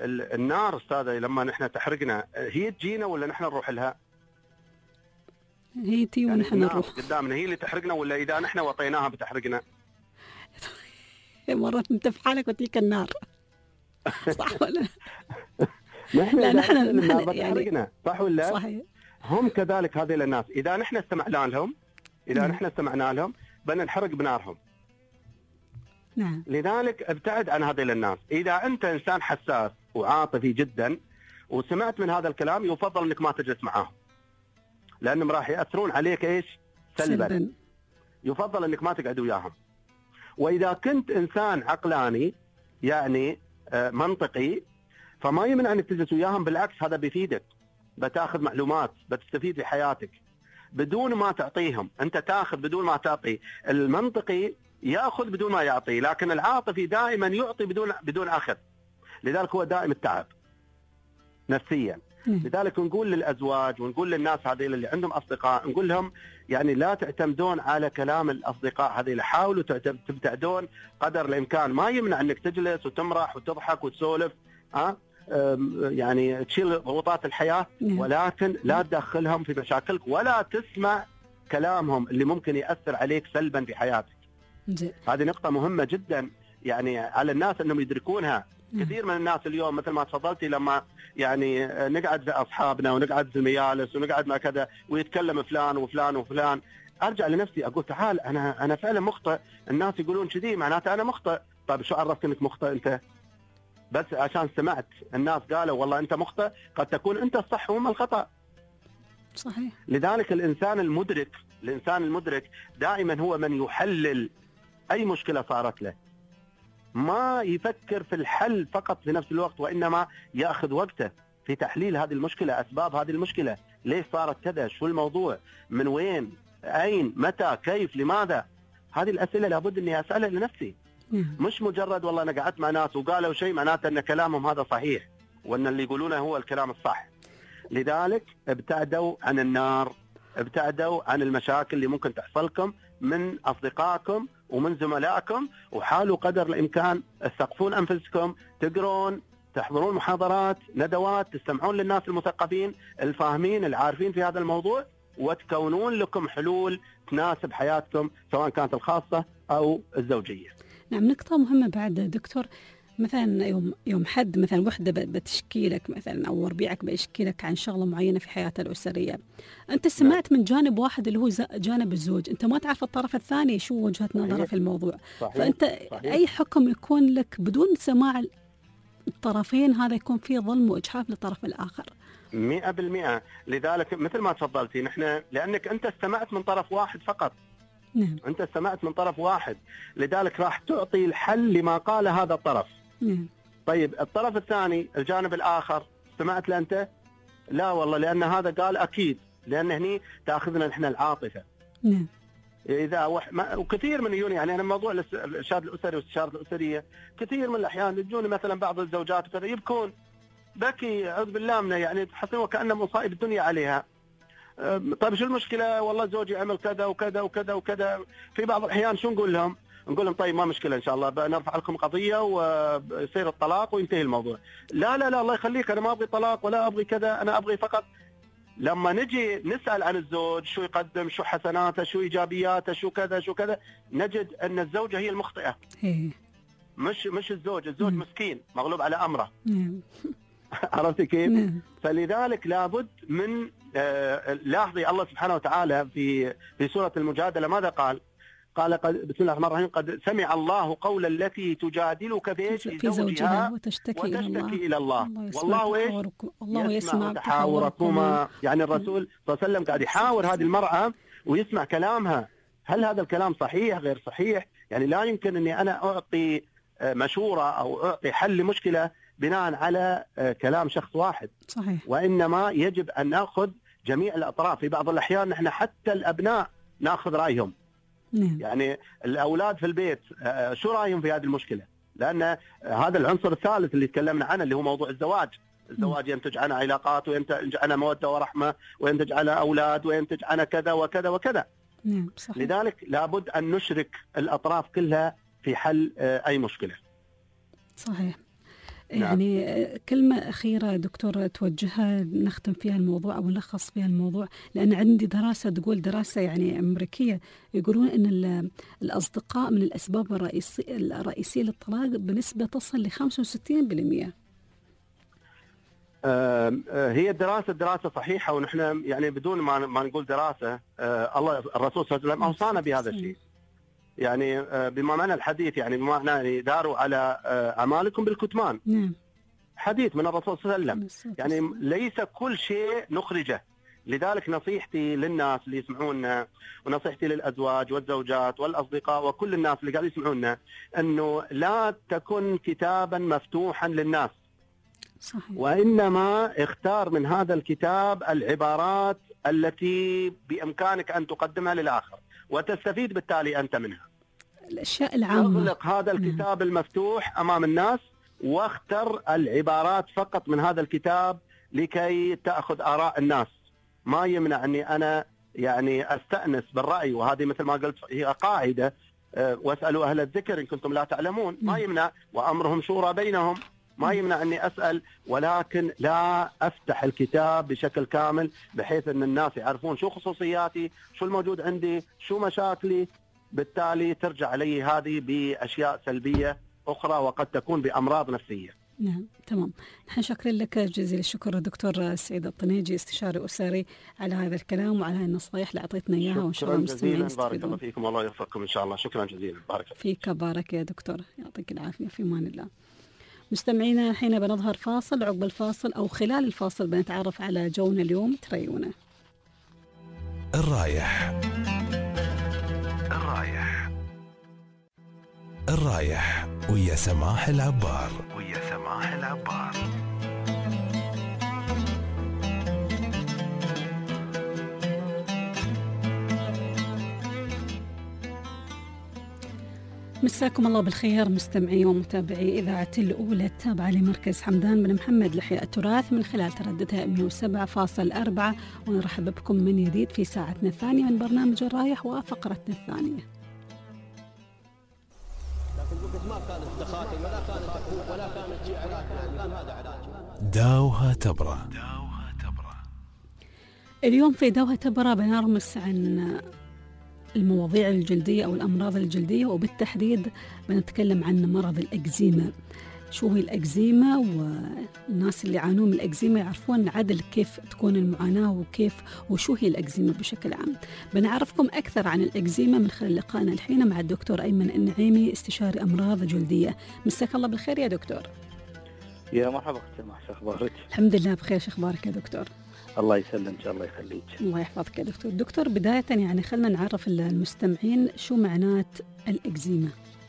النار أستاذة لما نحن تحرقنا هي تجينا ولا نحن نروح لها؟ هي تي يعني ونحن نروح. قدامنا هي اللي تحرقنا، ولا إذا نحن وطيناها بتحرقنا؟ مرات أنت في حالك وتلك النار. صح ولا؟ لا نحن النار يعني بتحرقنا، صح ولا؟ صحيح. هم كذلك هذه الناس، إذا نحن استمعنا لهم، إذا نحن استمعنا لهم بننحرق بنارهم. نعم. لذلك ابتعد عن هذه الناس. إذا أنت إنسان حساس وعاطفي جدا وسمعت من هذا الكلام، يفضل أنك ما تجلس معاهم، لأنهم راح يأثرون عليك إيش؟ سلبا. يفضل أنك ما تقعد وياهم. وإذا كنت إنسان عقلاني يعني منطقي، فما يمنع أنك تجلس وياهم، بالعكس هذا بيفيدك، بتاخذ معلومات، بتستفيد في حياتك بدون ما تعطيهم. أنت تاخذ بدون ما تعطي. المنطقي يأخذ بدون ما يعطي، لكن العاطفي دائما يعطي بدون أخذ. لذلك هو دائم التعب نفسيا. لذلك نقول للأزواج ونقول للناس هذه اللي عندهم أصدقاء، نقول لهم يعني لا تعتمدون على كلام الأصدقاء هذه، حاولوا تبتعدون قدر الإمكان. ما يمنع أنك تجلس وتمرح وتضحك وتسولف، يعني تشيل ضغوطات الحياة، ولكن لا تدخلهم في مشاكلك ولا تسمع كلامهم اللي ممكن يأثر عليك سلبا في حياتك. هذه نقطة مهمة جدا يعني على الناس أنهم يدركونها. كثير من الناس اليوم مثل ما تفضلتي، لما يعني نقعد في أصحابنا ونقعد في المجالس ونقعد مع كذا ويتكلم فلان وفلان وفلان، أرجع لنفسي أقول تعال أنا فعلا مخطئ. الناس يقولون كذي معناته أنا مخطئ. طيب شو عرفت أنك مخطئ أنت؟ بس عشان سمعت الناس قالوا والله أنت مخطئ، قد تكون أنت الصح وهم الخطأ. صحيح. لذلك الإنسان المدرك دائما هو من يحلل أي مشكلة صارت له، ما يفكر في الحل فقط في نفس الوقت، وإنما يأخذ وقته في تحليل هذه المشكلة، أسباب هذه المشكلة، ليش صارت كذا، شو الموضوع، من وين، أين، متى، كيف، لماذا. هذه الأسئلة لابد أني أسألها لنفسي. مش مجرد والله أنا قعدت مع ناس وقالوا شيء معناته أن كلامهم هذا صحيح وأن اللي يقولونه هو الكلام الصح. لذلك ابتعدوا عن النار، ابتعدوا عن المشاكل اللي ممكن تحصلكم من أصدقائكم ومن زملائكم، وحاولوا قدر الإمكان تثقفون أنفسكم، تقرون، تحضرون محاضرات، ندوات، تستمعون للناس المثقفين الفاهمين العارفين في هذا الموضوع، وتكونون لكم حلول تناسب حياتكم سواء كانت الخاصة أو الزوجية. نعم. نقطة مهمة بعد دكتور، مثلا يوم حد مثلا وحدة بتشكي لك مثلا أو ربيعك بيشكي لك عن شغلة معينة في حياته الأسرية، أنت سمعت من جانب واحد اللي هو جانب الزوج، أنت ما تعرف الطرف الثاني شو وجهة نظره في الموضوع. فأنت أي حكم يكون لك بدون سماع الطرفين، هذا يكون فيه ظلم وإجحاف للطرف الآخر 100%. لذلك مثل ما تفضلتي، نحن لأنك أنت استمعت من طرف واحد فقط. نعم. أنت استمعت من طرف واحد، لذلك راح تعطي الحل لما قال هذا الطرف. نعم. طيب الطرف الثاني، الجانب الآخر، استمعت له أنت؟ لا والله، لأن هذا قال أكيد، لأن هني تأخذنا نحن العاطفة. نعم. إذا وكثير من يجوني، يعني أنا موضوع الإرشاد الأسري والاستشارة الأسرية، كثير من الأحيان يجوني مثلا بعض الزوجات وكذا يبكون بكي أعوذ بالله منه، يعني تحسين وكأنه مصائب الدنيا عليها. طيب شو المشكلة؟ والله زوجي عمل كذا وكذا وكذا وكذا. في بعض الأحيان شو نقول لهم؟ نقول لهم طيب ما مشكلة إن شاء الله بنرفع لكم قضية ويصير الطلاق وينتهي الموضوع. لا لا لا الله يخليك، أنا ما أبغي طلاق ولا أبغي كذا، أنا أبغي فقط. لما نجي نسأل عن الزوج شو يقدم، شو حسناته، شو إيجابياته، شو كذا شو كذا، نجد أن الزوجة هي المخطئة. مش الزوج مسكين مغلوب على أمره. عرفتي كيف؟ فلذلك لابد من لاحظي الله سبحانه وتعالى في سورة المجادلة ماذا قال؟ قال بسم الله الرحمن الرحيم: قد سمع الله قول التي تجادلك في زوجها وتشتكي إلى الله والله يسمع تحاوركما. يعني الرسول صلى الله عليه وسلم قاعد يحاور هذه المرأة ويسمع كلامها، هل هذا الكلام صحيح غير صحيح؟ يعني لا يمكن أني أنا أعطي مشورة أو أعطي حل لمشكلة بناء على كلام شخص واحد. صحيح. وإنما يجب أن نأخذ جميع الأطراف. في بعض الأحيان نحن حتى الأبناء نأخذ رأيهم. يعني الأولاد في البيت شو رأيهم في هذه المشكلة؟ لأن هذا العنصر الثالث اللي تكلمنا عنه اللي هو موضوع الزواج. الزواج ينتج عنه علاقات، وينتج عنه مودة ورحمة، وينتج عنه أولاد، وينتج عنه كذا وكذا وكذا. صحيح. لذلك لابد أن نشرك الأطراف كلها في حل أي مشكلة. صحيح. يعني كلمة أخيرة دكتور توجهها نختم فيها الموضوع أو نلخص فيها الموضوع، لأن عندي دراسة تقول، دراسة يعني أمريكية، يقولون أن الأصدقاء من الأسباب الرئيسية للطلاق بنسبة تصل ل 65%. هي دراسة صحيحة، ونحن يعني بدون ما نقول دراسة، الله الرسول صلى الله عليه وسلم أوصانا بهذا الشيء. يعني بما معنى الحديث، يعني بما معنى داروا على أعمالكم بالكتمان. نعم. حديث من الرسول صلى الله عليه وسلم. يعني ليس كل شيء نخرجه. لذلك نصيحتي للناس اللي يسمعونا، ونصيحتي للأزواج والزوجات والأصدقاء وكل الناس اللي قاعدين يسمعونا، أنه لا تكن كتابا مفتوحا للناس. صحيح. وإنما اختار من هذا الكتاب العبارات التي بإمكانك أن تقدمها للآخر وتستفيد بالتالي أنت منها. الأشياء العامة. اغلق هذا الكتاب المفتوح أمام الناس، واختر العبارات فقط من هذا الكتاب لكي تأخذ آراء الناس. ما يمنع أني أنا يعني أستأنس بالرأي، وهذه مثل ما قلت هي قاعدة، واسألوا أهل الذكر إن كنتم لا تعلمون. ما يمنع، وأمرهم شورى بينهم. ما يمنع أني أسأل، ولكن لا أفتح الكتاب بشكل كامل بحيث أن الناس يعرفون شو خصوصياتي، شو الموجود عندي، شو مشاكلي. بالتالي ترجع علي هذه بأشياء سلبية أخرى، وقد تكون بأمراض نفسية. نعم، تمام. نحن شكرا لك جزيل الشكر دكتور سعيد الطنيجي، استشاري أسري، على هذا الكلام وعلى النصائح اللي أعطيتنا إياها، وإن شاء الله المستمعين يستفيدون. بارك الله فيكم، والله يوفقكم إن شاء الله. شكرا جزيلا. بارك الله فيك. بارك يا دكتور، يعطيك العافية، في أمان الله. مستمعينا، حين بنظهر فاصل، عقب الفاصل أو خلال الفاصل بنتعرف على جونا اليوم. تريونا. الرايح ويا سماح العبار. مساكم الله بالخير مستمعي ومتابعي إذاعة الأولى التابعة لمركز حمدان بن محمد لإحياء التراث من خلال ترددها 107.4، ونرحب بكم من جديد في ساعتنا الثانية من برنامج الرايح وفقرتنا الثانية. داوها تبرة. اليوم في داوها تبرة بنرمس عن المواضيع الجلدية أو الأمراض الجلدية، وبالتحديد بنتكلم عن مرض الأكزيما. شو هي الأكزيما؟ والناس اللي يعانون من الأكزيما يعرفون عدل كيف تكون المعاناة وشو هي الأكزيما بشكل عام. بنعرفكم أكثر عن الأكزيما من خلال لقائنا الحين مع الدكتور أيمن النعيمي، استشاري أمراض جلدية. مساك الله بالخير يا دكتور. يا مرحبا أختي، شو أخبارك؟ الحمد لله بخير. شو أخبارك يا دكتور؟ الله يسلمك، الله يخليك. الله يحفظك يا دكتور. دكتور، بداية يعني خلنا نعرف المستمعين شو معنات الأكزيما.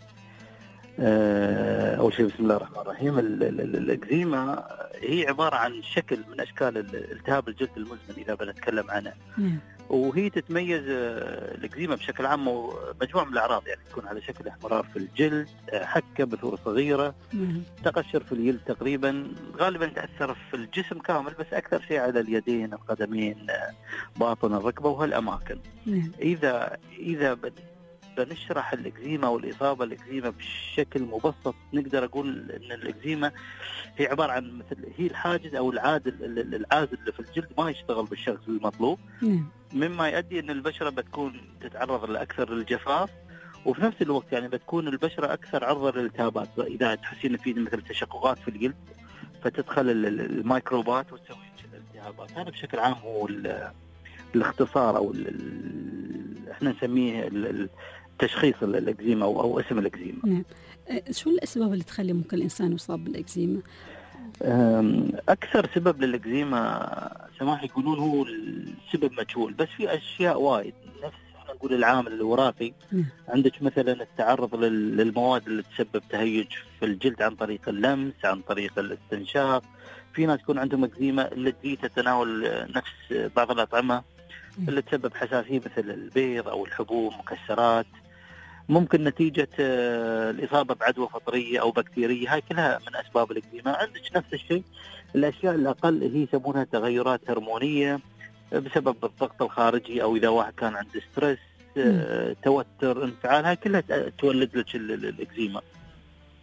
أول شيء بسم الله الرحمن الرحيم. الأكزيما هي عبارة عن شكل من أشكال التهاب الجلد المزمن إذا بنتكلم عنه. وهي تتميز الأكزيما بشكل عام مجموعة من الأعراض، يعني تكون على شكل احمرار في الجلد، حكة بثور صغيرة، تقشر في الجلد تقريبا، غالبا تأثر في الجسم كامل، بس أكثر شيء على اليدين، القدمين، باطن الركبة وهالأماكن. إذا بنشرح الإكزيما والإصابة الإكزيما بشكل مبسط، نقدر أقول أن الإكزيما هي عبارة عن مثل هي الحاجز أو العازل اللي في الجلد ما يشتغل بالشكل المطلوب، مما يؤدي أن البشرة بتكون تتعرض لأكثر للجفاف، وفي نفس الوقت يعني بتكون البشرة أكثر عرضة للالتهابات. إذا تحسين في مثل تشققات في الجلد فتدخل الميكروبات وتسوي الالتهابات. هذا بشكل عام هو الاختصار أو احنا نسميه تشخيص الإكزيما أو اسم الإكزيما. نعم. شو الأسباب اللي تخلي ممكن الإنسان يصاب بالإكزيما؟ أكثر سبب للإكزيما سماح يقولون هو السبب مجهول، بس في أشياء وايد، نفس احنا نقول العامل الوراثي. عندك مثلا التعرض للمواد اللي تسبب تهيج في الجلد عن طريق اللمس، عن طريق الاستنشاق. في ناس يكون عندهم إكزيما اللي تجي تتناول نفس بعض الأطعمة اللي تسبب حساسية مثل البيض أو الحبوب، مكسرات. ممكن نتيجة الإصابة بعدوى فطرية أو بكتيرية، هاي كلها من أسباب الإكزيما. عندك نفس الشيء الأشياء الأقل هي يسمونها تغيرات هرمونية بسبب الضغط الخارجي، أو إذا واحد كان عنده ستريس، توتر، انفعال، هاي كلها تولد لك الإكزيما.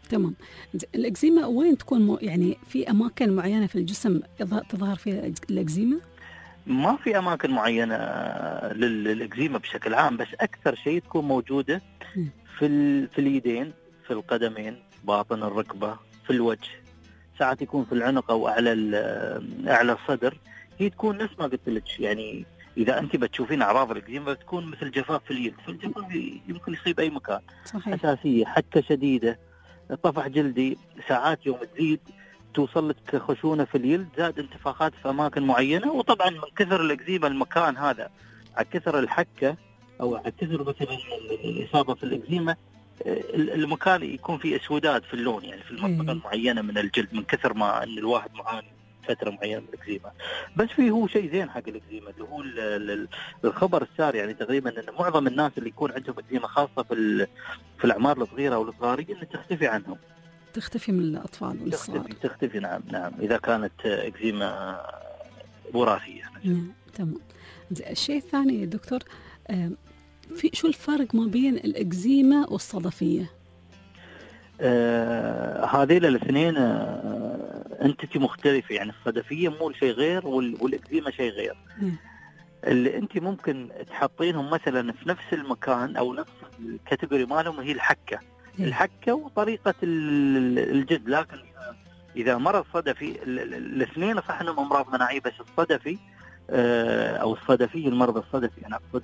تمام. الإكزيما وين تكون يعني في أماكن معينة في الجسم تظهر فيها الإكزيما؟ ما في أماكن معينة للإكزيما بشكل عام، بس أكثر شيء تكون موجودة في اليدين، في القدمين، باطن الركبة، في الوجه، ساعات يكون في العنق أو أعلى الصدر. هي تكون نفس ما قلت لك، يعني إذا أنت بتشوفين أعراض الإكزيما بتكون مثل جفاف في اليد، فالجفاف يمكن يصيب أي مكان. صحيح. أساسية، حكة شديدة، طفح جلدي، ساعات يوم تزيد توصل لك خشونة في اليد، زاد انتفاخات في أماكن معينة. وطبعا من كثر الإكزيما المكان هذا، على كثر الحكة أو على كثر مثلا الإصابة في الإكزيما، المكان يكون فيه اسوداد في اللون، يعني في المنطقة المعينة من الجلد، من كثر ما أن الواحد معاني فترة معينة من الإكزيما. بس فيه هو شيء زين حق الإكزيما، اللي هو الخبر الساري، يعني تقريبا أن معظم الناس اللي يكون عندهم إكزيما خاصة في الأعمار الصغيرة والصغارية أن تختفي عنهم، تختفي من الأطفال والصغار. تختفي نعم إذا كانت إكزيما وراثية. تمام. الشيء الثاني يا دكتور، في شو الفرق ما بين الإكزيما والصدفية؟ هذيل الاثنين انتي مختلفة، يعني الصدفية مو شيء غير والإكزيما شيء غير. اللي انتي ممكن تحطينهم مثلا في نفس المكان او نفس الكاتيجوري مالهم هي الحكة وطريقة الجد. لكن إذا مرض صدفي، الاثنين صح انهم أمراض مناعية، بس الصدفي أو الصدفي، المرض الصدفي أنا أقصد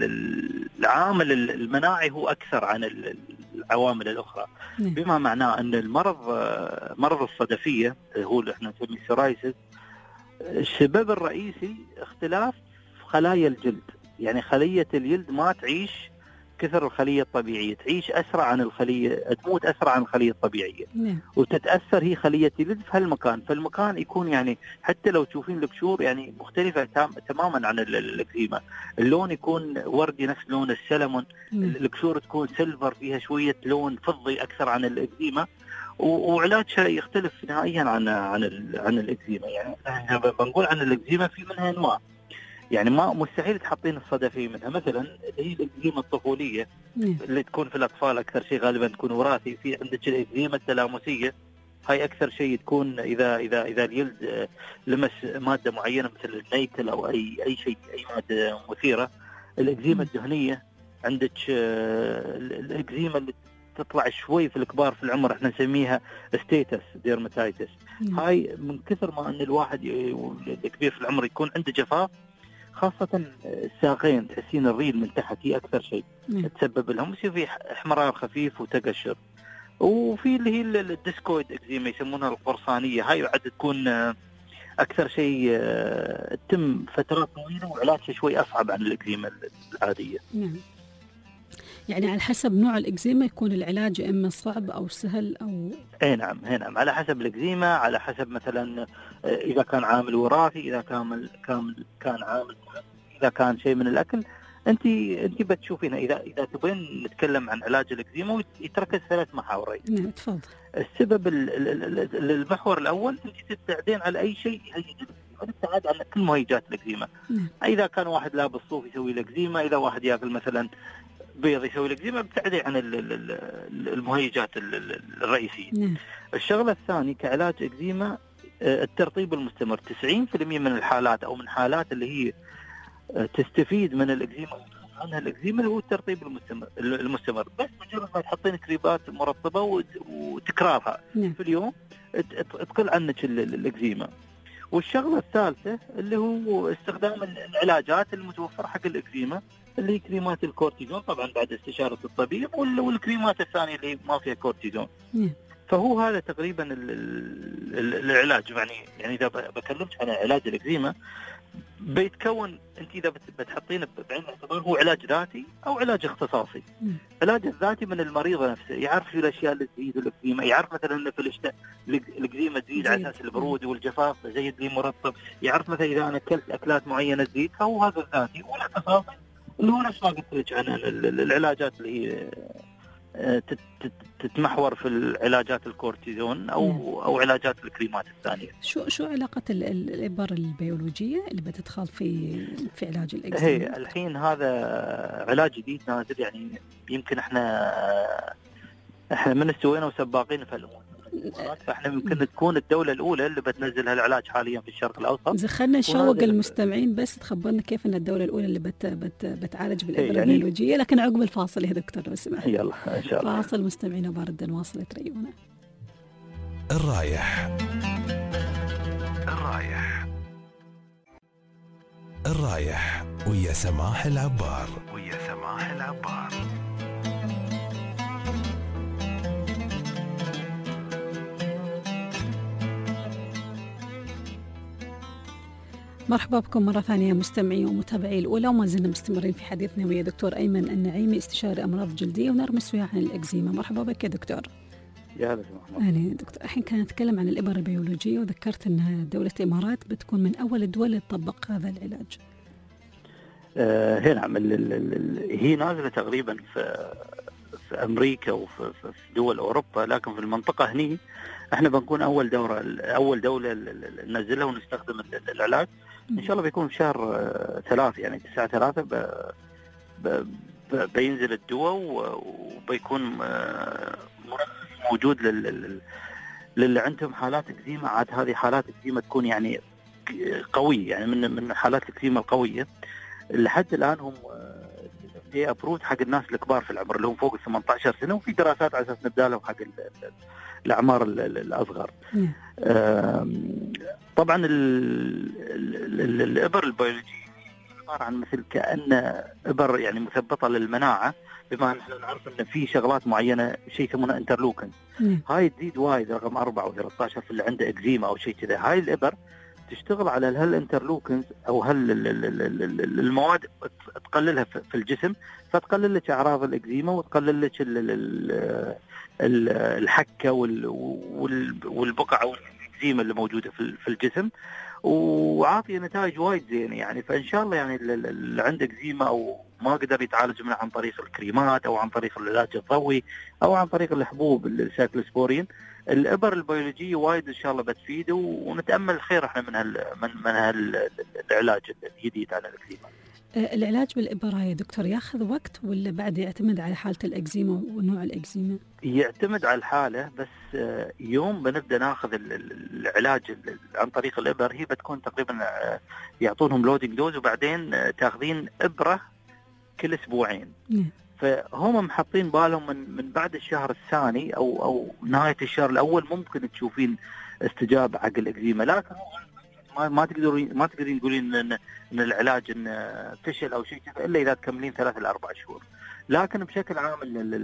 العامل المناعي هو أكثر عن العوامل الأخرى. بما معناه أن مرض الصدفية هو اللي احنا نسميه سورايسيس، السبب الرئيسي اختلاف خلايا الجلد، يعني خلية الجلد ما تعيش كثر الخلية الطبيعية، تعيش أسرع عن الخلية، تموت أسرع عن الخلية الطبيعية. وتتأثر هي خلية الجلد في هالمكان، فالمكان يكون يعني حتى لو تشوفين القشور يعني مختلفة تماما عن الإكزيما. اللون يكون وردي نفس لون السلمون، القشور تكون سيلفر فيها شوية لون فضي أكثر عن الإكزيما، وعلاجها يختلف نهائيا عن الإكزيما. يعني بنقول عن الإكزيما في منها أنواع، يعني ما مستحيل تحطين الصدفي منها. مثلا هي الإكزيما الطفولية اللي تكون في الأطفال أكثر شيء غالبا تكون وراثي. في عندك الإكزيما التلامسية، هاي أكثر شيء تكون إذا الجلد لمس مادة معينة مثل النيكل أو أي شيء، أي مادة مثيرة. الإكزيما الدهنية عندك الإكزيما اللي تطلع شوي في الكبار في العمر، احنا نسميها ستيتس ديرماتايتس. هاي من كثر ما أن الواحد الكبير في العمر يكون عنده جفاف، خاصة الساقين، تحسين الريل من تحت هي أكثر شيء تسبب لهم، يصير في احمرار خفيف وتقشر. وفي اللي هي الديسكويد إكزيما يسمونها القرصانية، هاي عاد تكون أكثر شيء تتم فترات طويلة وعلاجها شوي أصعب عن الإكزيما العادية. يعني على حسب نوع الإكزيما يكون العلاج إما صعب أو سهل أو نعم على حسب الإكزيما، على حسب مثلا إذا كان عامل وراثي، إذا كان عامل، إذا كان شيء من الأكل. أنت بتشوفين إذا تبين نتكلم عن علاج الإكزيما يتركز 3 محاور. نعم تفضل. السبب المحور الأول، أنت تبتعدين على أي شيء يهيج الإكزيما، تبتعد عن كل مهيجات الإكزيما. إذا كان واحد لابس صوف يسوي الإكزيما، إذا واحد يأكل مثلا بيض يسوي الإكزيما، ابتعدي عن المهيجات الرئيسية. الشغلة الثانية كعلاج إكزيما الترطيب المستمر. 90% من الحالات أو من حالات اللي هي تستفيد من الإكزيما عنها الإكزيما هو الترطيب المستمر. بس مجرد ما تحطين كريمات مرطبة وتكرارها في اليوم تقل عنك الإكزيما. والشغلة الثالثة اللي هو استخدام العلاجات المتوفرة حق الإكزيما، اللي هي كريمات الكورتيزون، طبعا بعد استشارة الطبيب، والكريمات الثانية اللي ما فيها كورتيزون. فهو هذا تقريبا العلاج. يعني إذا بكلمت عن علاج الإكزيما بيتكون، أنت إذا بتحطين بعين الاعتبار هو علاج ذاتي أو علاج اختصاصي. علاج الذاتي من المريض نفسه، يعرف شو الأشياء اللي تزيد الإكزيما، يعرف مثلا إن في الشتاء الإكزيما تزيد على أساس البرود والجفاف، زيد لي مرطب، يعرف مثلا إذا أنا أكلت أكلات معينة تزيد. فهو هذا الذاتي. والاختصاصي اللي هو نفس ما قلت لك عن العلاجات اللي هي تتمحور في العلاجات الكورتيزون او علاجات الكريمات الثانيه. شو علاقه الابر البيولوجيه اللي بتدخل في علاج الاكزيما؟ هي الحين هذا علاج جديد نازل، يعني يمكن احنا احنا من استوينا وسباقين في الامور، فاحنا يمكن تكون الدوله الاولى اللي بتنزل هالعلاج حاليا في الشرق الاوسط. خلنا نشوق المستمعين بس تخبرنا كيف ان الدوله الاولى اللي بتعالج بالابره يعني البيولوجيه، لكن عقب الفاصل يا دكتور لو سمحت. يلا ان شاء الله. فاصل مستمعينا بارد واصل تريونا. الرايح ويا سماح العبار. مرحبا بكم مرة ثانية مستمعي ومتابعي الأولى، وما زلنا مستمرين في حديثنا ويا دكتور أيمن النعيمي استشاري أمراض جلدية ونرمس وياه عن الإكزيما. مرحبا بك يا دكتور. يا هلا أهلا دكتور. الحين كنا نتكلم عن الإبر البيولوجية، وذكرت أن دولة الإمارات بتكون من أول الدول اللي تطبق هذا العلاج. نعم، هي نازلة تقريبا في أمريكا وفي دول أوروبا، لكن في المنطقة هني احنا بنكون أول دولة ننزلها ونستخدم العلاج. إن شاء الله بيكون في شهر 3 يعني 9/3 بينزل الدواء وبيكون موجود للي عندهم حالات إكزيما. عاد هذه حالات إكزيما تكون يعني قوية، يعني من حالات الإكزيما القوية. لحد الآن هم أبروت حق الناس الكبار في العمر اللي هم فوق 18 سنة، وفي دراسات على أساس نبدأ لهم حق الأعمار الأصغر. طبعا الإبر البيولوجية عبارة عن مثل كأن إبر يعني مثبطة للمناعة، بما أن احنا نعرف أن في شغلات معينة شيء يسمونه انترلوكن، هاي تزيد وايد رقم 4 و13 في اللي عنده إكزيما أو شيء كذا. هاي الإبر تشتغل على هالانترلوكنز او المواد تقللها في الجسم، فتقلل لك اعراض الاكزيما وتقلل لك الحكه والبقع او الاكزيما اللي موجوده في الجسم، وعاطيه نتائج وايد زينه يعني. فان شاء الله يعني اللي عنده اكزيما او ما قدر يتعالج منها عن طريق الكريمات او عن طريق العلاج الضوئي او عن طريق الحبوب السايكلوسبورين، الإبر البيولوجية وايد إن شاء الله بتفيده، ونتأمل الخير إحنا من هالعلاج الجديد على الإكزيما. العلاج بالإبر يا دكتور ياخذ وقت ولا بعد يعتمد على حالة الإكزيما ونوع الإكزيما؟ يعتمد على الحالة، بس يوم بنبدأ ناخذ العلاج عن طريق الإبر هي بتكون تقريبا يعطونهم لودينج دوز، وبعدين تاخذين إبرة كل أسبوعين. فهم محطين بالهم من بعد الشهر الثاني او نهايه الشهر الاول ممكن تشوفين استجابه حق الاكزيما، لكن ما تقدرين تقولين ان العلاج فشل او شيء كذا الا اذا تكملين 3 إلى 4 شهور. لكن بشكل عام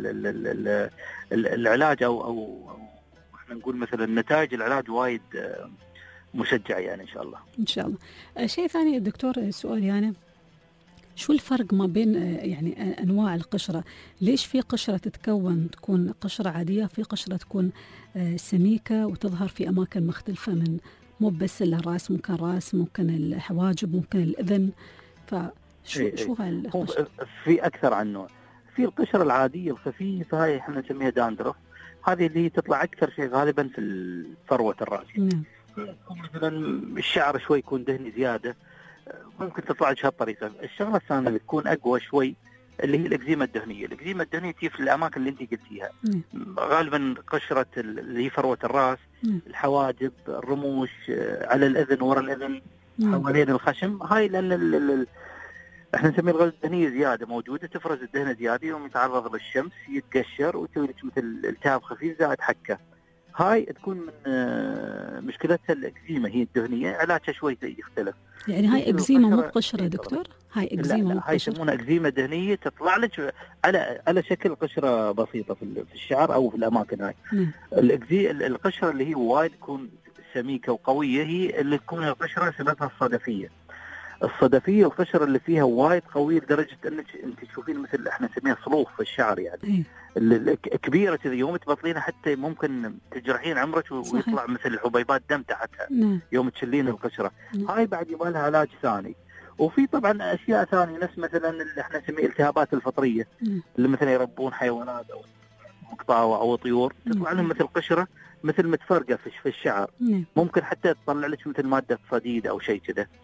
العلاج او احنا نقول مثلا نتائج العلاج وايد مشجعه يعني ان شاء الله. ان شاء الله. شيء ثاني يا دكتور، سؤال يعني شو الفرق ما بين يعني أنواع القشرة؟ ليش في قشرة تتكون تكون قشرة عادية، في قشرة تكون سميكة وتظهر في أماكن مختلفة، من مو بس الرأس، ممكن راس، ممكن الحواجب، ممكن الأذن، فشو هالقشرة؟ في أكثر عن نوع. في القشرة العادية الخفيفة هاي احنا نسميها داندرف، هذه اللي تطلع أكثر شيء غالبا في فروة الرأس. مثلا الشعر شوي يكون دهني زيادة، ممكن تطلع بهالطريقة. الشغلة الثانية اللي تكون أقوى شوي اللي هي الإكزيما الدهنية. الإكزيما الدهنية تجي في الأماكن اللي أنت قلتيها، غالبا قشرة اللي هي فروة الرأس، الحواجب، الرموش، على الأذن، ورا الأذن، حوالين الخشم. هاي لأن احنا نسميه الغدة الدهنية زيادة موجودة، تفرز الدهن زيادة، يوم يتعرض للشمس يتقشر ويسوي لك مثل التهاب خفيف زائد حكة. هاي تكون من مشكلتها الإكزيما هي الدهنية، علاجها شوي يختلف. يعني هاي إكزيما مو قشرة دكتور؟ هاي إكزيما لا، هاي يسمونها إكزيما دهنية، تطلع لك على شكل قشرة بسيطة في الشعر أو في الأماكن هاي. القشرة اللي هي وايد تكون سميكة وقوية هي اللي تكون القشرة سمتها الصدفية. القشرة اللي فيها وايد قوية لدرجة انك انت تشوفين مثل احنا نسميها صلوف في الشعر يعني كبيرة كذا، يوم تبطلينها حتى ممكن تجرحين عمرك ويطلع مثل حبيبات دم تحتها يوم تشلين القشرة. هاي بعد يبغى لها علاج ثاني. وفي طبعا اشياء ثانية نفس مثلا اللي احنا نسميه الالتهابات الفطرية، اللي مثلا يربون حيوانات او مقطاوة او طيور، تطلع لهم مثل قشرة مثل متفرقة في الشعر، ممكن حتى تطلع لك مثل مادة صديد او شيء كذا.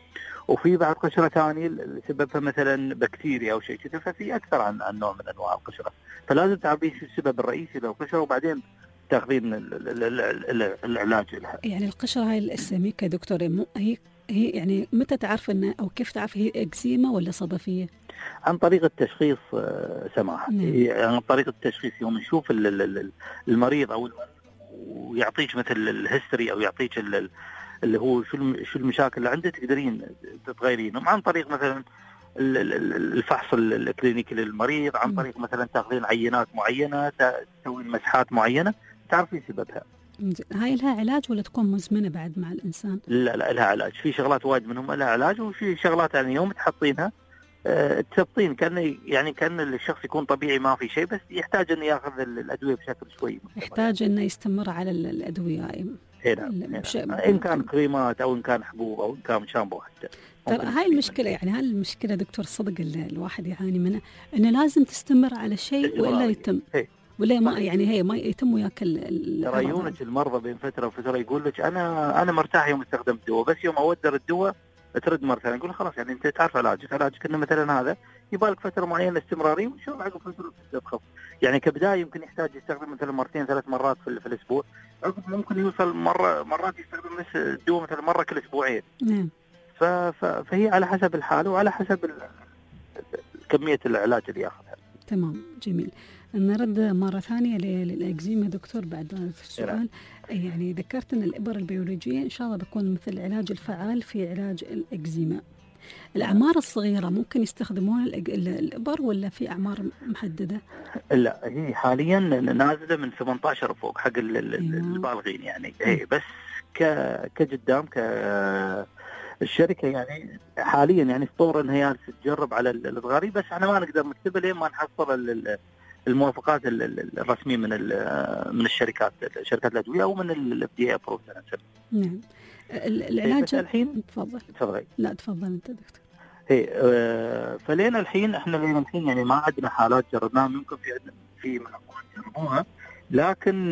وفي بعض قشرة ثانية سببها مثلا بكتيريا أو شيء كذا، ففي أكثر عن نوع من أنواع القشرة. فلازم تعرفين شو السبب الرئيسي للقشرة وبعدين تاخذين العلاج لها. يعني القشرة هاي السميكة دكتور هي يعني متى تعرف إنه أو كيف تعرف هي إكزيما ولا صدفية؟ عن طريق التشخيص سماح. يعني عن طريق التشخيص يوم نشوف المريض أو ويعطيك مثل الهيستوري أو يعطيك اللي هو شو المشاكل اللي عنده، تقدرين تتغيرينهم عن طريق مثلا الفحص الكلينيكي للمريض، عن طريق مثلا تاخذين عينات معينة، تسوين مسحات معينة تعرفين سببها. هاي لها علاج ولا تكون مزمنة بعد مع الإنسان؟ لا لها علاج. في شغلات وايد منهم لها علاج، وفي شغلات يعني يوم تحطينها تثبطين كأن الشخص يكون طبيعي ما في شيء، بس يحتاج انه ياخذ الادويه بشكل شوي يحتاج انه يستمر على الادويه ان كان كريمات او ان كان حبوب او ان كان شامبو حتى. ترى هاي المشكله، يعني هاي المشكله دكتور صدق الواحد يعاني منها، انه لازم تستمر على شيء والا يتم ولا ما يعني هي ما يتم وياك. ترى يونج المرضى بين فتره وفتره يقول لك انا مرتاح يوم استخدم الدواء، بس يوم اودر الدواء ترد مرة ثانية. نقول خلاص يعني انت تعرف علاجك انه مثلا هذا يبالك فترة معينة استمرارية، وان شاء الله عقب فترة تخف. يعني كبداية يمكن يحتاج يستخدم مثلا 2-3 مرات في الاسبوع، عقب ممكن يوصل مرات يستخدم نفس الدواء مثلا مرة كل اسبوعين. فهي على حسب الحالة وعلى حسب كمية العلاج اللي ياخذها. تمام، جميل. نرد مرة ثانية للإكزيما دكتور بعد السؤال. يعني ذكرت أن الإبر البيولوجية إن شاء الله بيكون مثل العلاج الفعال في علاج الإكزيما. الأعمار الصغيرة ممكن يستخدمون الإبر ولا في أعمار محددة؟ لا، هي حاليا نازلة من 18 فوق حق البالغين يعني. بس كقدام الشركة يعني حاليا يعني في طور انها تجرب على الصغاري، بس احنا ما نقدر نكتبها لين ما نحصل الموافقات الرسمية من شركات الأدوية أو من الFDA approved. نعم. العلاج الحين تفضل. لا تفضل أنت دكتور. فلين الحين احنا يعني ما عندنا حالات جربناها. ممكن في معلومات جربوها، لكن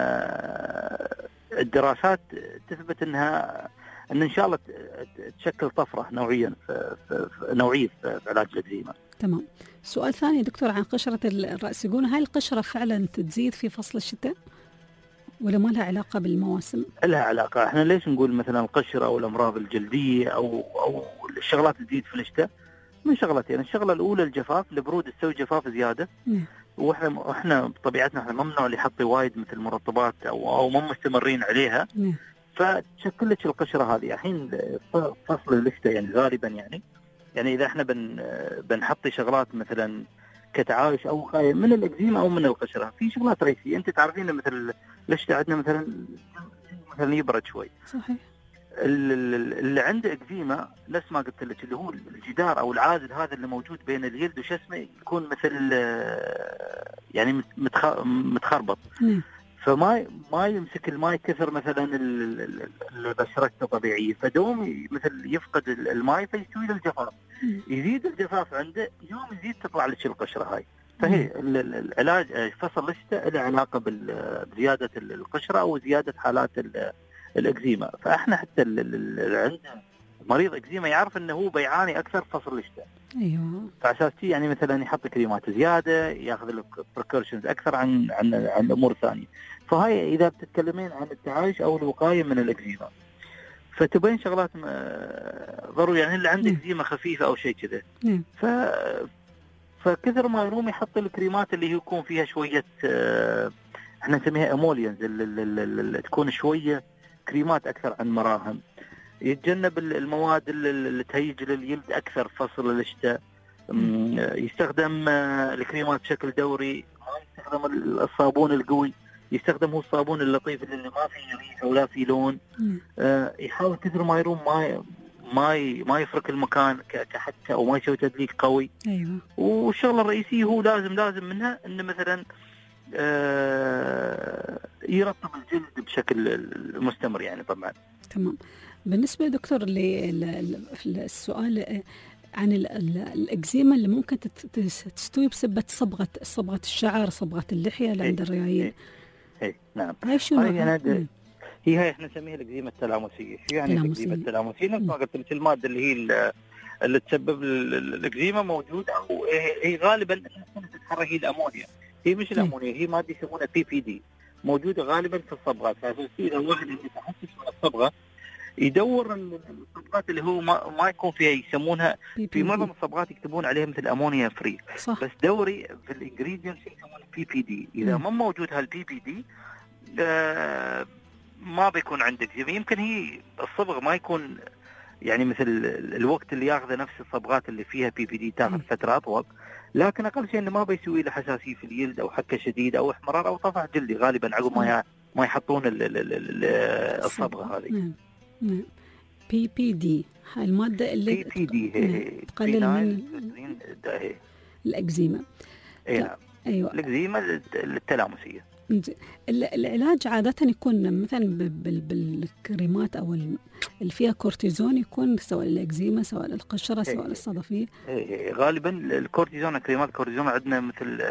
الدراسات تثبت ان شاء الله تشكل طفرة نوعية في علاج الإكزيما. تمام. سؤال ثاني دكتور عن قشرة الرأس. يقولون هاي القشرة فعلا تزيد في فصل الشتاء ولا ما لها علاقة بالمواسم؟ لها علاقة. احنا ليش نقول مثلا القشرة أو الأمراض الجلدية أو الشغلات تزيد في الشتاء؟ من شغلتين. الشغلة الأولى الجفاف، البرود تسوي جفاف زيادة. واحنا بطبيعتنا احنا ممنوع اللي يحطي وايد مثل مرطبات او مو مستمرين عليها. فتشكل لك القشرة هذه. الحين فصل الشتاء يعني غالبا يعني إذا احنا بنحطي شغلات مثلا كتعايش أو وقاية من الإكزيما أو من القشرة، في شغلات رئيسية. أنت تعرفين مثل الشتاء عندنا مثلا يبرد شوي. صحيح. اللي عنده إكزيما نفس ما قلت لك اللي هو الجدار أو العازل هذا اللي موجود بين الجلد وش اسمه يكون مثل يعني متخربط. فما يمسك الماء كثر مثلا بشرته طبيعية، فدوم مثل يفقد الماء فيستوي له الجفاف. يزيد الجفاف عنده يوم يزيد تطلع لك القشرة هاي. فهي العلاج فصل الشتاء له علاقة بزيادة القشرة أو زيادة حالات الإكزيما. فإحنا حتى عند مريض إكزيما يعرف أنه هو بيعاني أكثر فصل الشتاء. أيوة. فعشان يعني مثلا يحط كريمات زيادة، ياخذ البريكوشنز أكثر عن أمور ثانية. فهاي إذا بتتكلمين عن التعايش أو الوقاية من الإكزيما، فتبين شغلات ضروري. يعني اللي عنده إكزيما خفيفة أو شيء كذا، فكثر ما يروم يحط الكريمات اللي يكون فيها شوية احنا نسميها امولينز، تكون شوية كريمات أكثر عن مراهم. يتجنب المواد اللي تهيج للجلد أكثر فصل الشتاء. يستخدم الكريمات بشكل دوري، ما يستخدم الصابون القوي، يستخدم هو الصابون اللطيف اللي ما فيه ريحة ولا فيه لون. يحاول كثر ما يروم ما يفرك المكان كحتى او ما يسوي تدليك قوي. ايوه. والشغله الرئيسيه هو لازم منها انه مثلا يرطب الجلد بشكل مستمر يعني. طبعا تمام. بالنسبه دكتور للسؤال عن الإكزيما اللي ممكن تستوي بسبب صبغة الشعر، صبغة اللحية اللي عند الريايل. نعم. هاي شنو؟ هي احنا نسميها الإكزيما التلامسية. شو يعني الإكزيما التلامسية؟ نفس ما قلت لك، المادة اللي هي اللي تسبب الإكزيما موجودة، أو هي غالبا تتحرك هي الأمونيا. هي مش الأمونيا، هي مادة يسمونها PPD، موجودة غالبا في الصبغات. فإذا الواحد يتحسس من الصبغة يدور الصبغات اللي هو ما يكون فيها، يسمونها في معظم الصبغات يكتبون عليها مثل أمونيا فري، صح. بس دوري في الانجريدينتس يسمونها PPD. إذا ما موجود هالPPD ما بيكون عندك. يمكن هي الصبغ ما يكون يعني مثل الوقت اللي ياخذه نفس الصبغات اللي فيها PPD تاخذ فترة أطول، لكن أقل شيء إنه ما بيسوي له حساسية في الجلد أو حكة شديدة أو احمرار أو طفح جلدي غالبا عقب ما يحطون الصبغة هذه. PPD هاي المادة اللي تقلل من الإكزيما. أيوة الإكزيما التلامسية. العلاج عادة يكون مثلا بالكريمات أو اللي فيها كورتيزون، يكون سواء الإكزيما سواء القشرة سواء الصدفية. غالبا الكورتيزون، كريمات كورتيزون عندنا مثل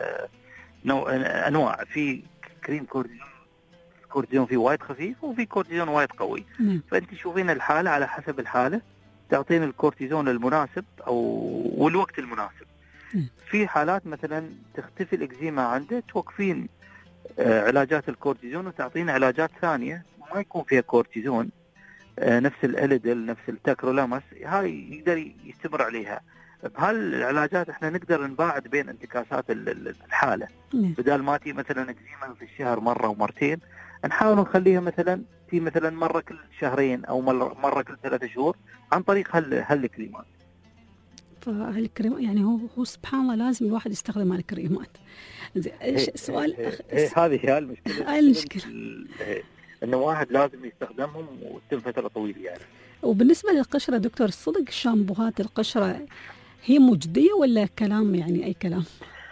أنواع. في كريم كورتيزون في وايد خفيف وفي كورتيزون وايد قوي. فأنت تشوفين الحالة على حسب الحالة تعطين الكورتيزون المناسب والوقت المناسب. في حالات مثلا تختفي الإكزيما عنده، توقفين علاجات الكورتيزون وتعطينا علاجات ثانية ما يكون فيها كورتيزون، نفس الإليدل نفس التاكرولاماس، هاي يقدر يستمر عليها. بهالعلاجات احنا نقدر نباعد بين انتكاسات الحالة. بدال ما تي مثلا إكزيما في الشهر مرة ومرتين، نحاول نخليها مثلا تي مثلا مرة كل شهرين أو مرة كل 3 شهور عن طريق هالكريمات. فهالكريمات يعني هو سبحان الله لازم الواحد يستخدم هالكريمات. سؤال هذه هي المشكلة. المشكلة إنه واحد لازم يستخدمهم وتم فترة طويلة يعني. وبالنسبة للقشرة دكتور، صدق الشامبوهات القشرة هي مجدية ولا كلام يعني أي كلام؟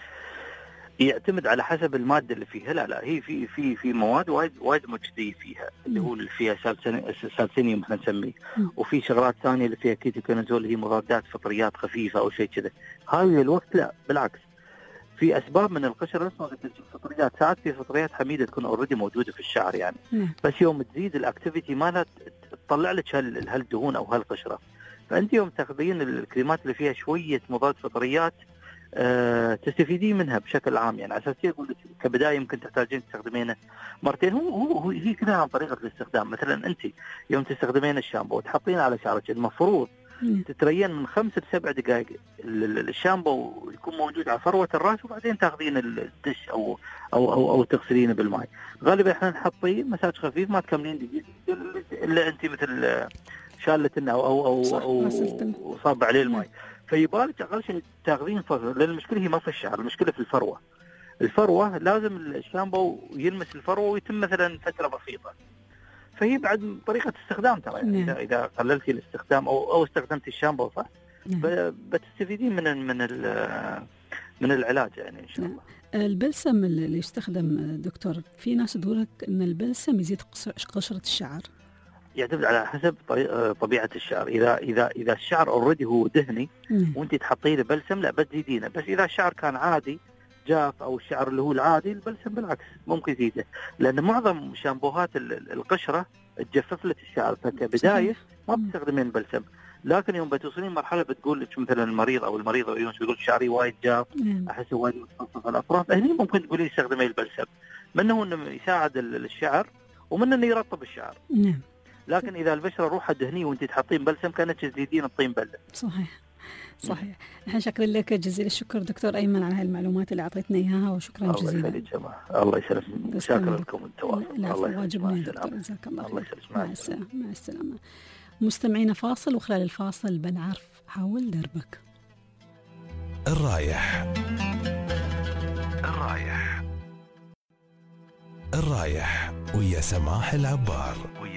يعتمد على حسب المادة اللي فيها. لا هي في مواد وايد مجدية فيها، اللي هو اللي فيها سالسينيوم احنا نسميه، وفي شغلات ثانية اللي فيها كيتوكونازول اللي هي مضادات فطريات خفيفة أو شيء كذا. هاي الوقت لا، بالعكس في أسباب من القشرة الفطريات. ساعات في فطريات حميدة تكون اوريدي موجودة في الشعر يعني، بس يوم تزيد الأكتيفيتي مالها تطلع لك هالدهون أو هالقشرة. فأنت يوم تاخذين الكريمات اللي فيها شوية مضاد فطريات تستفيدين منها بشكل عام يعني. على أساس يقول لك كبداية يمكن تحتاجين تستخدمينه مرتين. هي كذا عن طريقة الاستخدام. مثلا أنت يوم تستخدمين الشامبو وتحطين على شعرك، المفروض تترين من 5 ل7 دقائق الشامبو يكون موجود على فروة الرأس، وبعدين تاخذين الدش أو تغسلينه بالماء. غالبا احنا نحطيه مساج خفيف ما تكملين دقيقة إلا أنت مثل شالتنا أو صاب عليه الماء. فيبالك أقل شيء تاخذين فرو، لأن المشكلة هي ما في الشعر، المشكلة في الفروة لازم الشامبو يلمس الفروة ويتم مثلا فترة بسيطة. فهي بعد طريقة استخدام ترى يعني. إذا قللتي الاستخدام أو استخدمتي الشامبو صح، بتستفيدين من العلاج يعني إن شاء الله. البلسم اللي يستخدم دكتور، في ناس تقولك إن البلسم يزيد قشرة الشعر. يعتمد على حسب طبيعة الشعر. إذا الشعر أوريدي هو دهني وأنت تحطيه له بلسم لا بتزيدينه. بس إذا الشعر كان عادي جاف أو الشعر اللي هو العادي، البلسم بالعكس ممكن يزيده، لأن معظم شامبوهات القشرة تجفف لك الشعر. فكبداية ما بتستخدمين بلسم، لكن يوم بتوصلين مرحلة بتقول لك مثلا المريض أو المريضة بيقول شعري وايد جاف، أحس وايد متصف الأطراف، هني ممكن تقولي استخدمي البلسم، منه إنه يساعد الشعر ومنه إنه يرطب الشعر. لكن إذا البشرة روحها دهنية وأنت تحطين بلسم كانت تزيدين الطين بلة. صحيح. نحن شكرا لك جزيل الشكر دكتور أيمن على هالمعلومات اللي أعطيتنا إياها، وشكرا جزيلا. الله يسلمك. الله يسلمك. شكرا لكم التواصل. لا واجبنا دكتور، جزاك الله خير. مع السلامة. مستمعينا فاصل، وخلال الفاصل بنعرف حول دربك. الرايح ويا سماح العبار.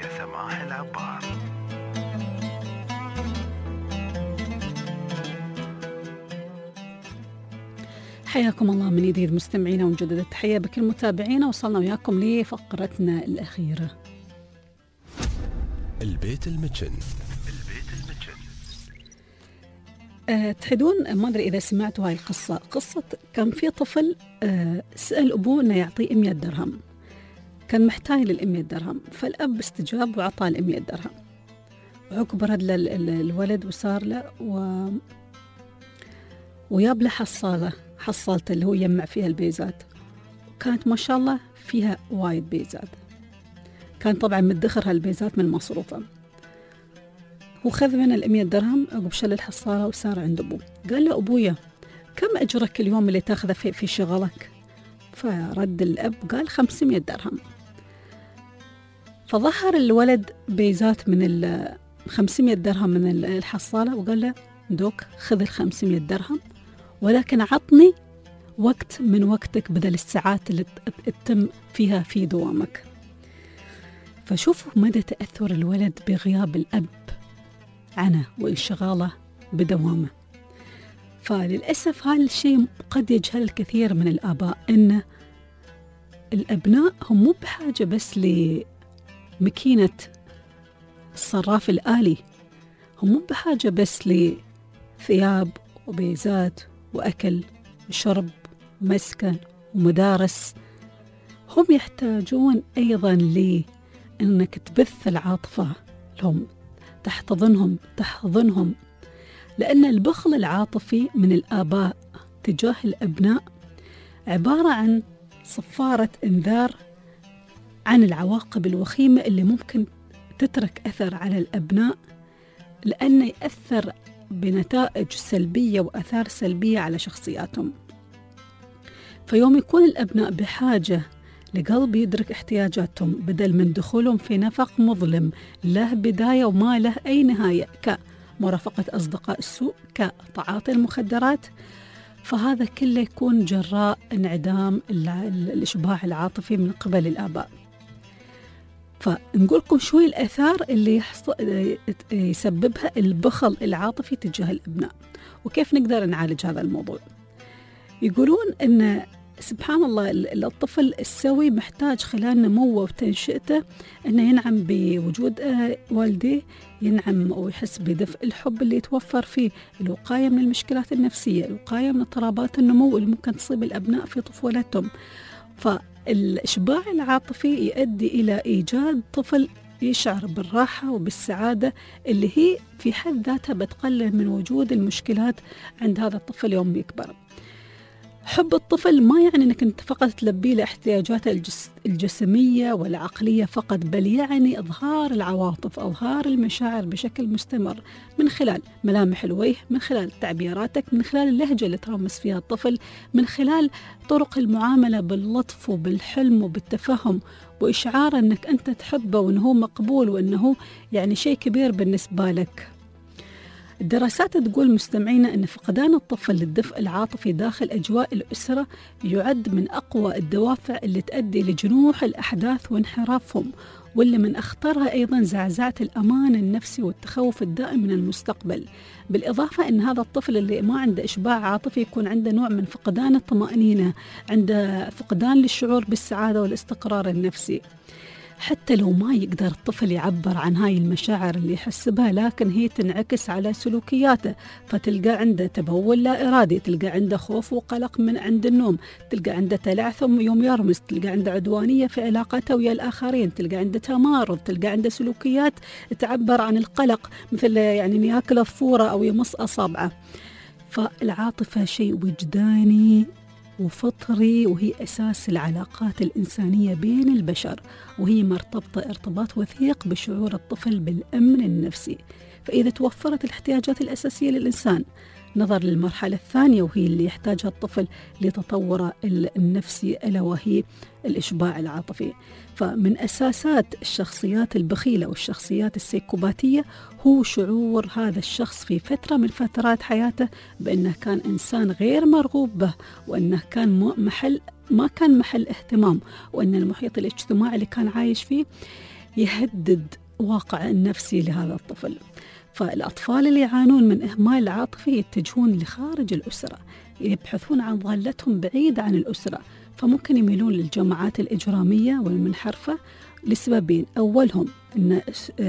حياكم الله من جديد مستمعينا، ومجدد التحية بكل متابعينا. وصلنا وياكم لفقرتنا الأخيرة، البيت المتشن. تحدون ما أدري إذا سمعتوا هاي القصة. كان في طفل سأل أبوه أنه يعطيه 100 درهم. كان محتاج لل100 درهم، فالأب استجاب وعطاه ال100 درهم. وعقب رد الولد وصار له وياب له حصالته اللي هو يجمع فيها البيزات، كانت ما شاء الله فيها وايد بيزات. كان طبعا مدخر هالبيزات من مصروفه. هو خذ من ال100 درهم عقب شل الحصالة وصار عند أبوه. قال له أبويا كم أجرك اليوم اللي تاخذه في شغلك؟ فرد الأب قال 500 درهم. فظهر الولد بيزات من 500 درهم من الحصالة وقال له دوك خذ 500 درهم، ولكن عطني وقت من وقتك بدل الساعات اللي تتم فيها في دوامك. فشوفوا مدى تأثر الولد بغياب الأب عنه وانشغاله بدوامه. فللأسف هذا الشيء قد يجهل الكثير من الآباء، إن الأبناء هم مو بحاجة بس لمكينة الصراف الآلي، هم مو بحاجة بس لثياب وبيزات وأكل وشرب ومسكن ومدارس، هم يحتاجون أيضا لأنك تبث العاطفة لهم، تحضنهم، لأن البخل العاطفي من الآباء تجاه الأبناء عبارة عن صفارة إنذار عن العواقب الوخيمة اللي ممكن تترك أثر على الأبناء، لأنه يأثر بنتائج سلبية وأثار سلبية على شخصياتهم. فيوم يكون الأبناء بحاجة لقلب يدرك احتياجاتهم بدل من دخولهم في نفق مظلم له بداية وما له أي نهاية، كمرافقة أصدقاء السوء، كتعاطي المخدرات، فهذا كله يكون جراء انعدام الإشباع العاطفي من قبل الآباء. فنقولكم شوي الآثار اللي يسببها البخل العاطفي تجاه الأبناء وكيف نقدر نعالج هذا الموضوع. يقولون أن سبحان الله الطفل السوي محتاج خلال نموه وتنشئته أنه ينعم بوجود والديه، ينعم ويحس بدفء الحب اللي يتوفر فيه، الوقاية من المشكلات النفسية، الوقاية من اضطرابات النمو اللي ممكن تصيب الأبناء في طفولتهم. فالإشباع العاطفي يؤدي إلى إيجاد طفل يشعر بالراحة وبالسعادة اللي هي في حد ذاتها بتقلل من وجود المشكلات عند هذا الطفل يوم يكبر. حب الطفل ما يعني أنك أنت فقط تلبي له احتياجاته الجسمية والعقلية فقط، بل يعني إظهار العواطف، إظهار المشاعر بشكل مستمر من خلال ملامح الوجه، من خلال تعبيراتك، من خلال اللهجة اللي ترمز فيها الطفل، من خلال طرق المعاملة باللطف وبالحلم وبالتفهم، وإشعار أنك أنت تحبه وأنه هو مقبول وأنه يعني شيء كبير بالنسبة لك. الدراسات تقول مستمعينا أن فقدان الطفل للدفء العاطفي داخل أجواء الأسرة يعد من أقوى الدوافع اللي تؤدي لجنوح الأحداث وانحرافهم، واللي من أخطرها أيضا زعزعة الأمان النفسي والتخوف الدائم من المستقبل. بالإضافة أن هذا الطفل اللي ما عنده إشباع عاطفي يكون عنده نوع من فقدان الطمأنينة، عنده فقدان للشعور بالسعادة والاستقرار النفسي. حتى لو ما يقدر الطفل يعبر عن هاي المشاعر اللي يحس بها، لكن هي تنعكس على سلوكياته، فتلقى عنده تبول لا إرادي، تلقى عنده خوف وقلق من عند النوم، تلقى عنده تلعثم يوم يرمس، تلقى عنده عدوانية في علاقاته ويا الآخرين، تلقى عنده تمارض، تلقى عنده سلوكيات تعبر عن القلق مثل يعني إن ياكل الفورة أو يمص أصابعه. فالعاطفة شيء وجداني وفطري، وهي أساس العلاقات الإنسانية بين البشر، وهي مرتبطة ارتباط وثيق بشعور الطفل بالأمن النفسي. فإذا توفرت الاحتياجات الأساسية للإنسان نظر للمرحلة الثانية وهي اللي يحتاجها الطفل لتطوره النفسي، ألا وهي الإشباع العاطفي. فمن أساسات الشخصيات البخيلة والشخصيات السيكوباتية هو شعور هذا الشخص في فترة من فترات حياته بأنه كان إنسان غير مرغوب به، وأنه كان ما كان محل اهتمام، وأن المحيط الاجتماعي اللي كان عايش فيه يهدد واقع النفسي لهذا الطفل. فالأطفال اللي يعانون من إهمال عاطفي يتجهون لخارج الأسرة، يبحثون عن ظلتهم بعيدة عن الأسرة، فممكن يميلون للجماعات الإجرامية والمنحرفة لسببين: أولهم أن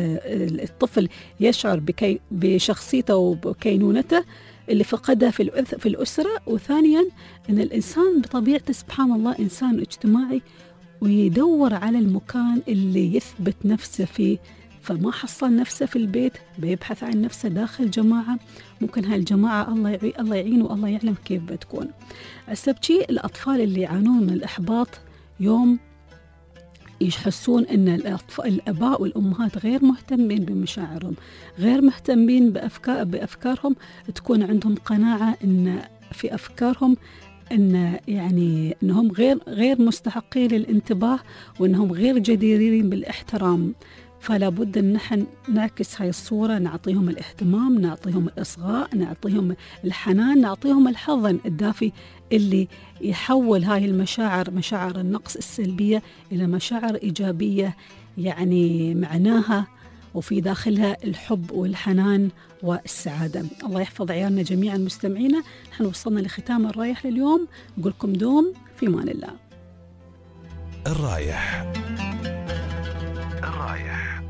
الطفل يشعر بشخصيته وبكينونته اللي فقدها في الأسرة، وثانيا أن الإنسان بطبيعته سبحان الله إنسان اجتماعي ويدور على المكان اللي يثبت نفسه فيه. فما حصل نفسه في البيت بيبحث عن نفسه داخل جماعة، ممكن هالجماعة الله يعين والله يعلم كيف بتكون. السبتشي الأطفال اللي يعانون من الإحباط يوم يحسون أن الآباء والأمهات غير مهتمين بمشاعرهم، غير مهتمين بأفكارهم، تكون عندهم قناعة أن في أفكارهم أن يعني أنهم غير مستحقين للانتباه وأنهم غير جديرين بالاحترام. فلا بد أن نحن نعكس هاي الصورة، نعطيهم الاهتمام، نعطيهم الإصغاء، نعطيهم الحنان، نعطيهم الحضن الدافي اللي يحول هاي المشاعر، مشاعر النقص السلبية، إلى مشاعر إيجابية يعني معناها وفي داخلها الحب والحنان والسعادة. الله يحفظ عيالنا جميعا. مستمعينا، نحن وصلنا لختام الرايح لليوم، نقول لكم دوم في امان الله. الرايح.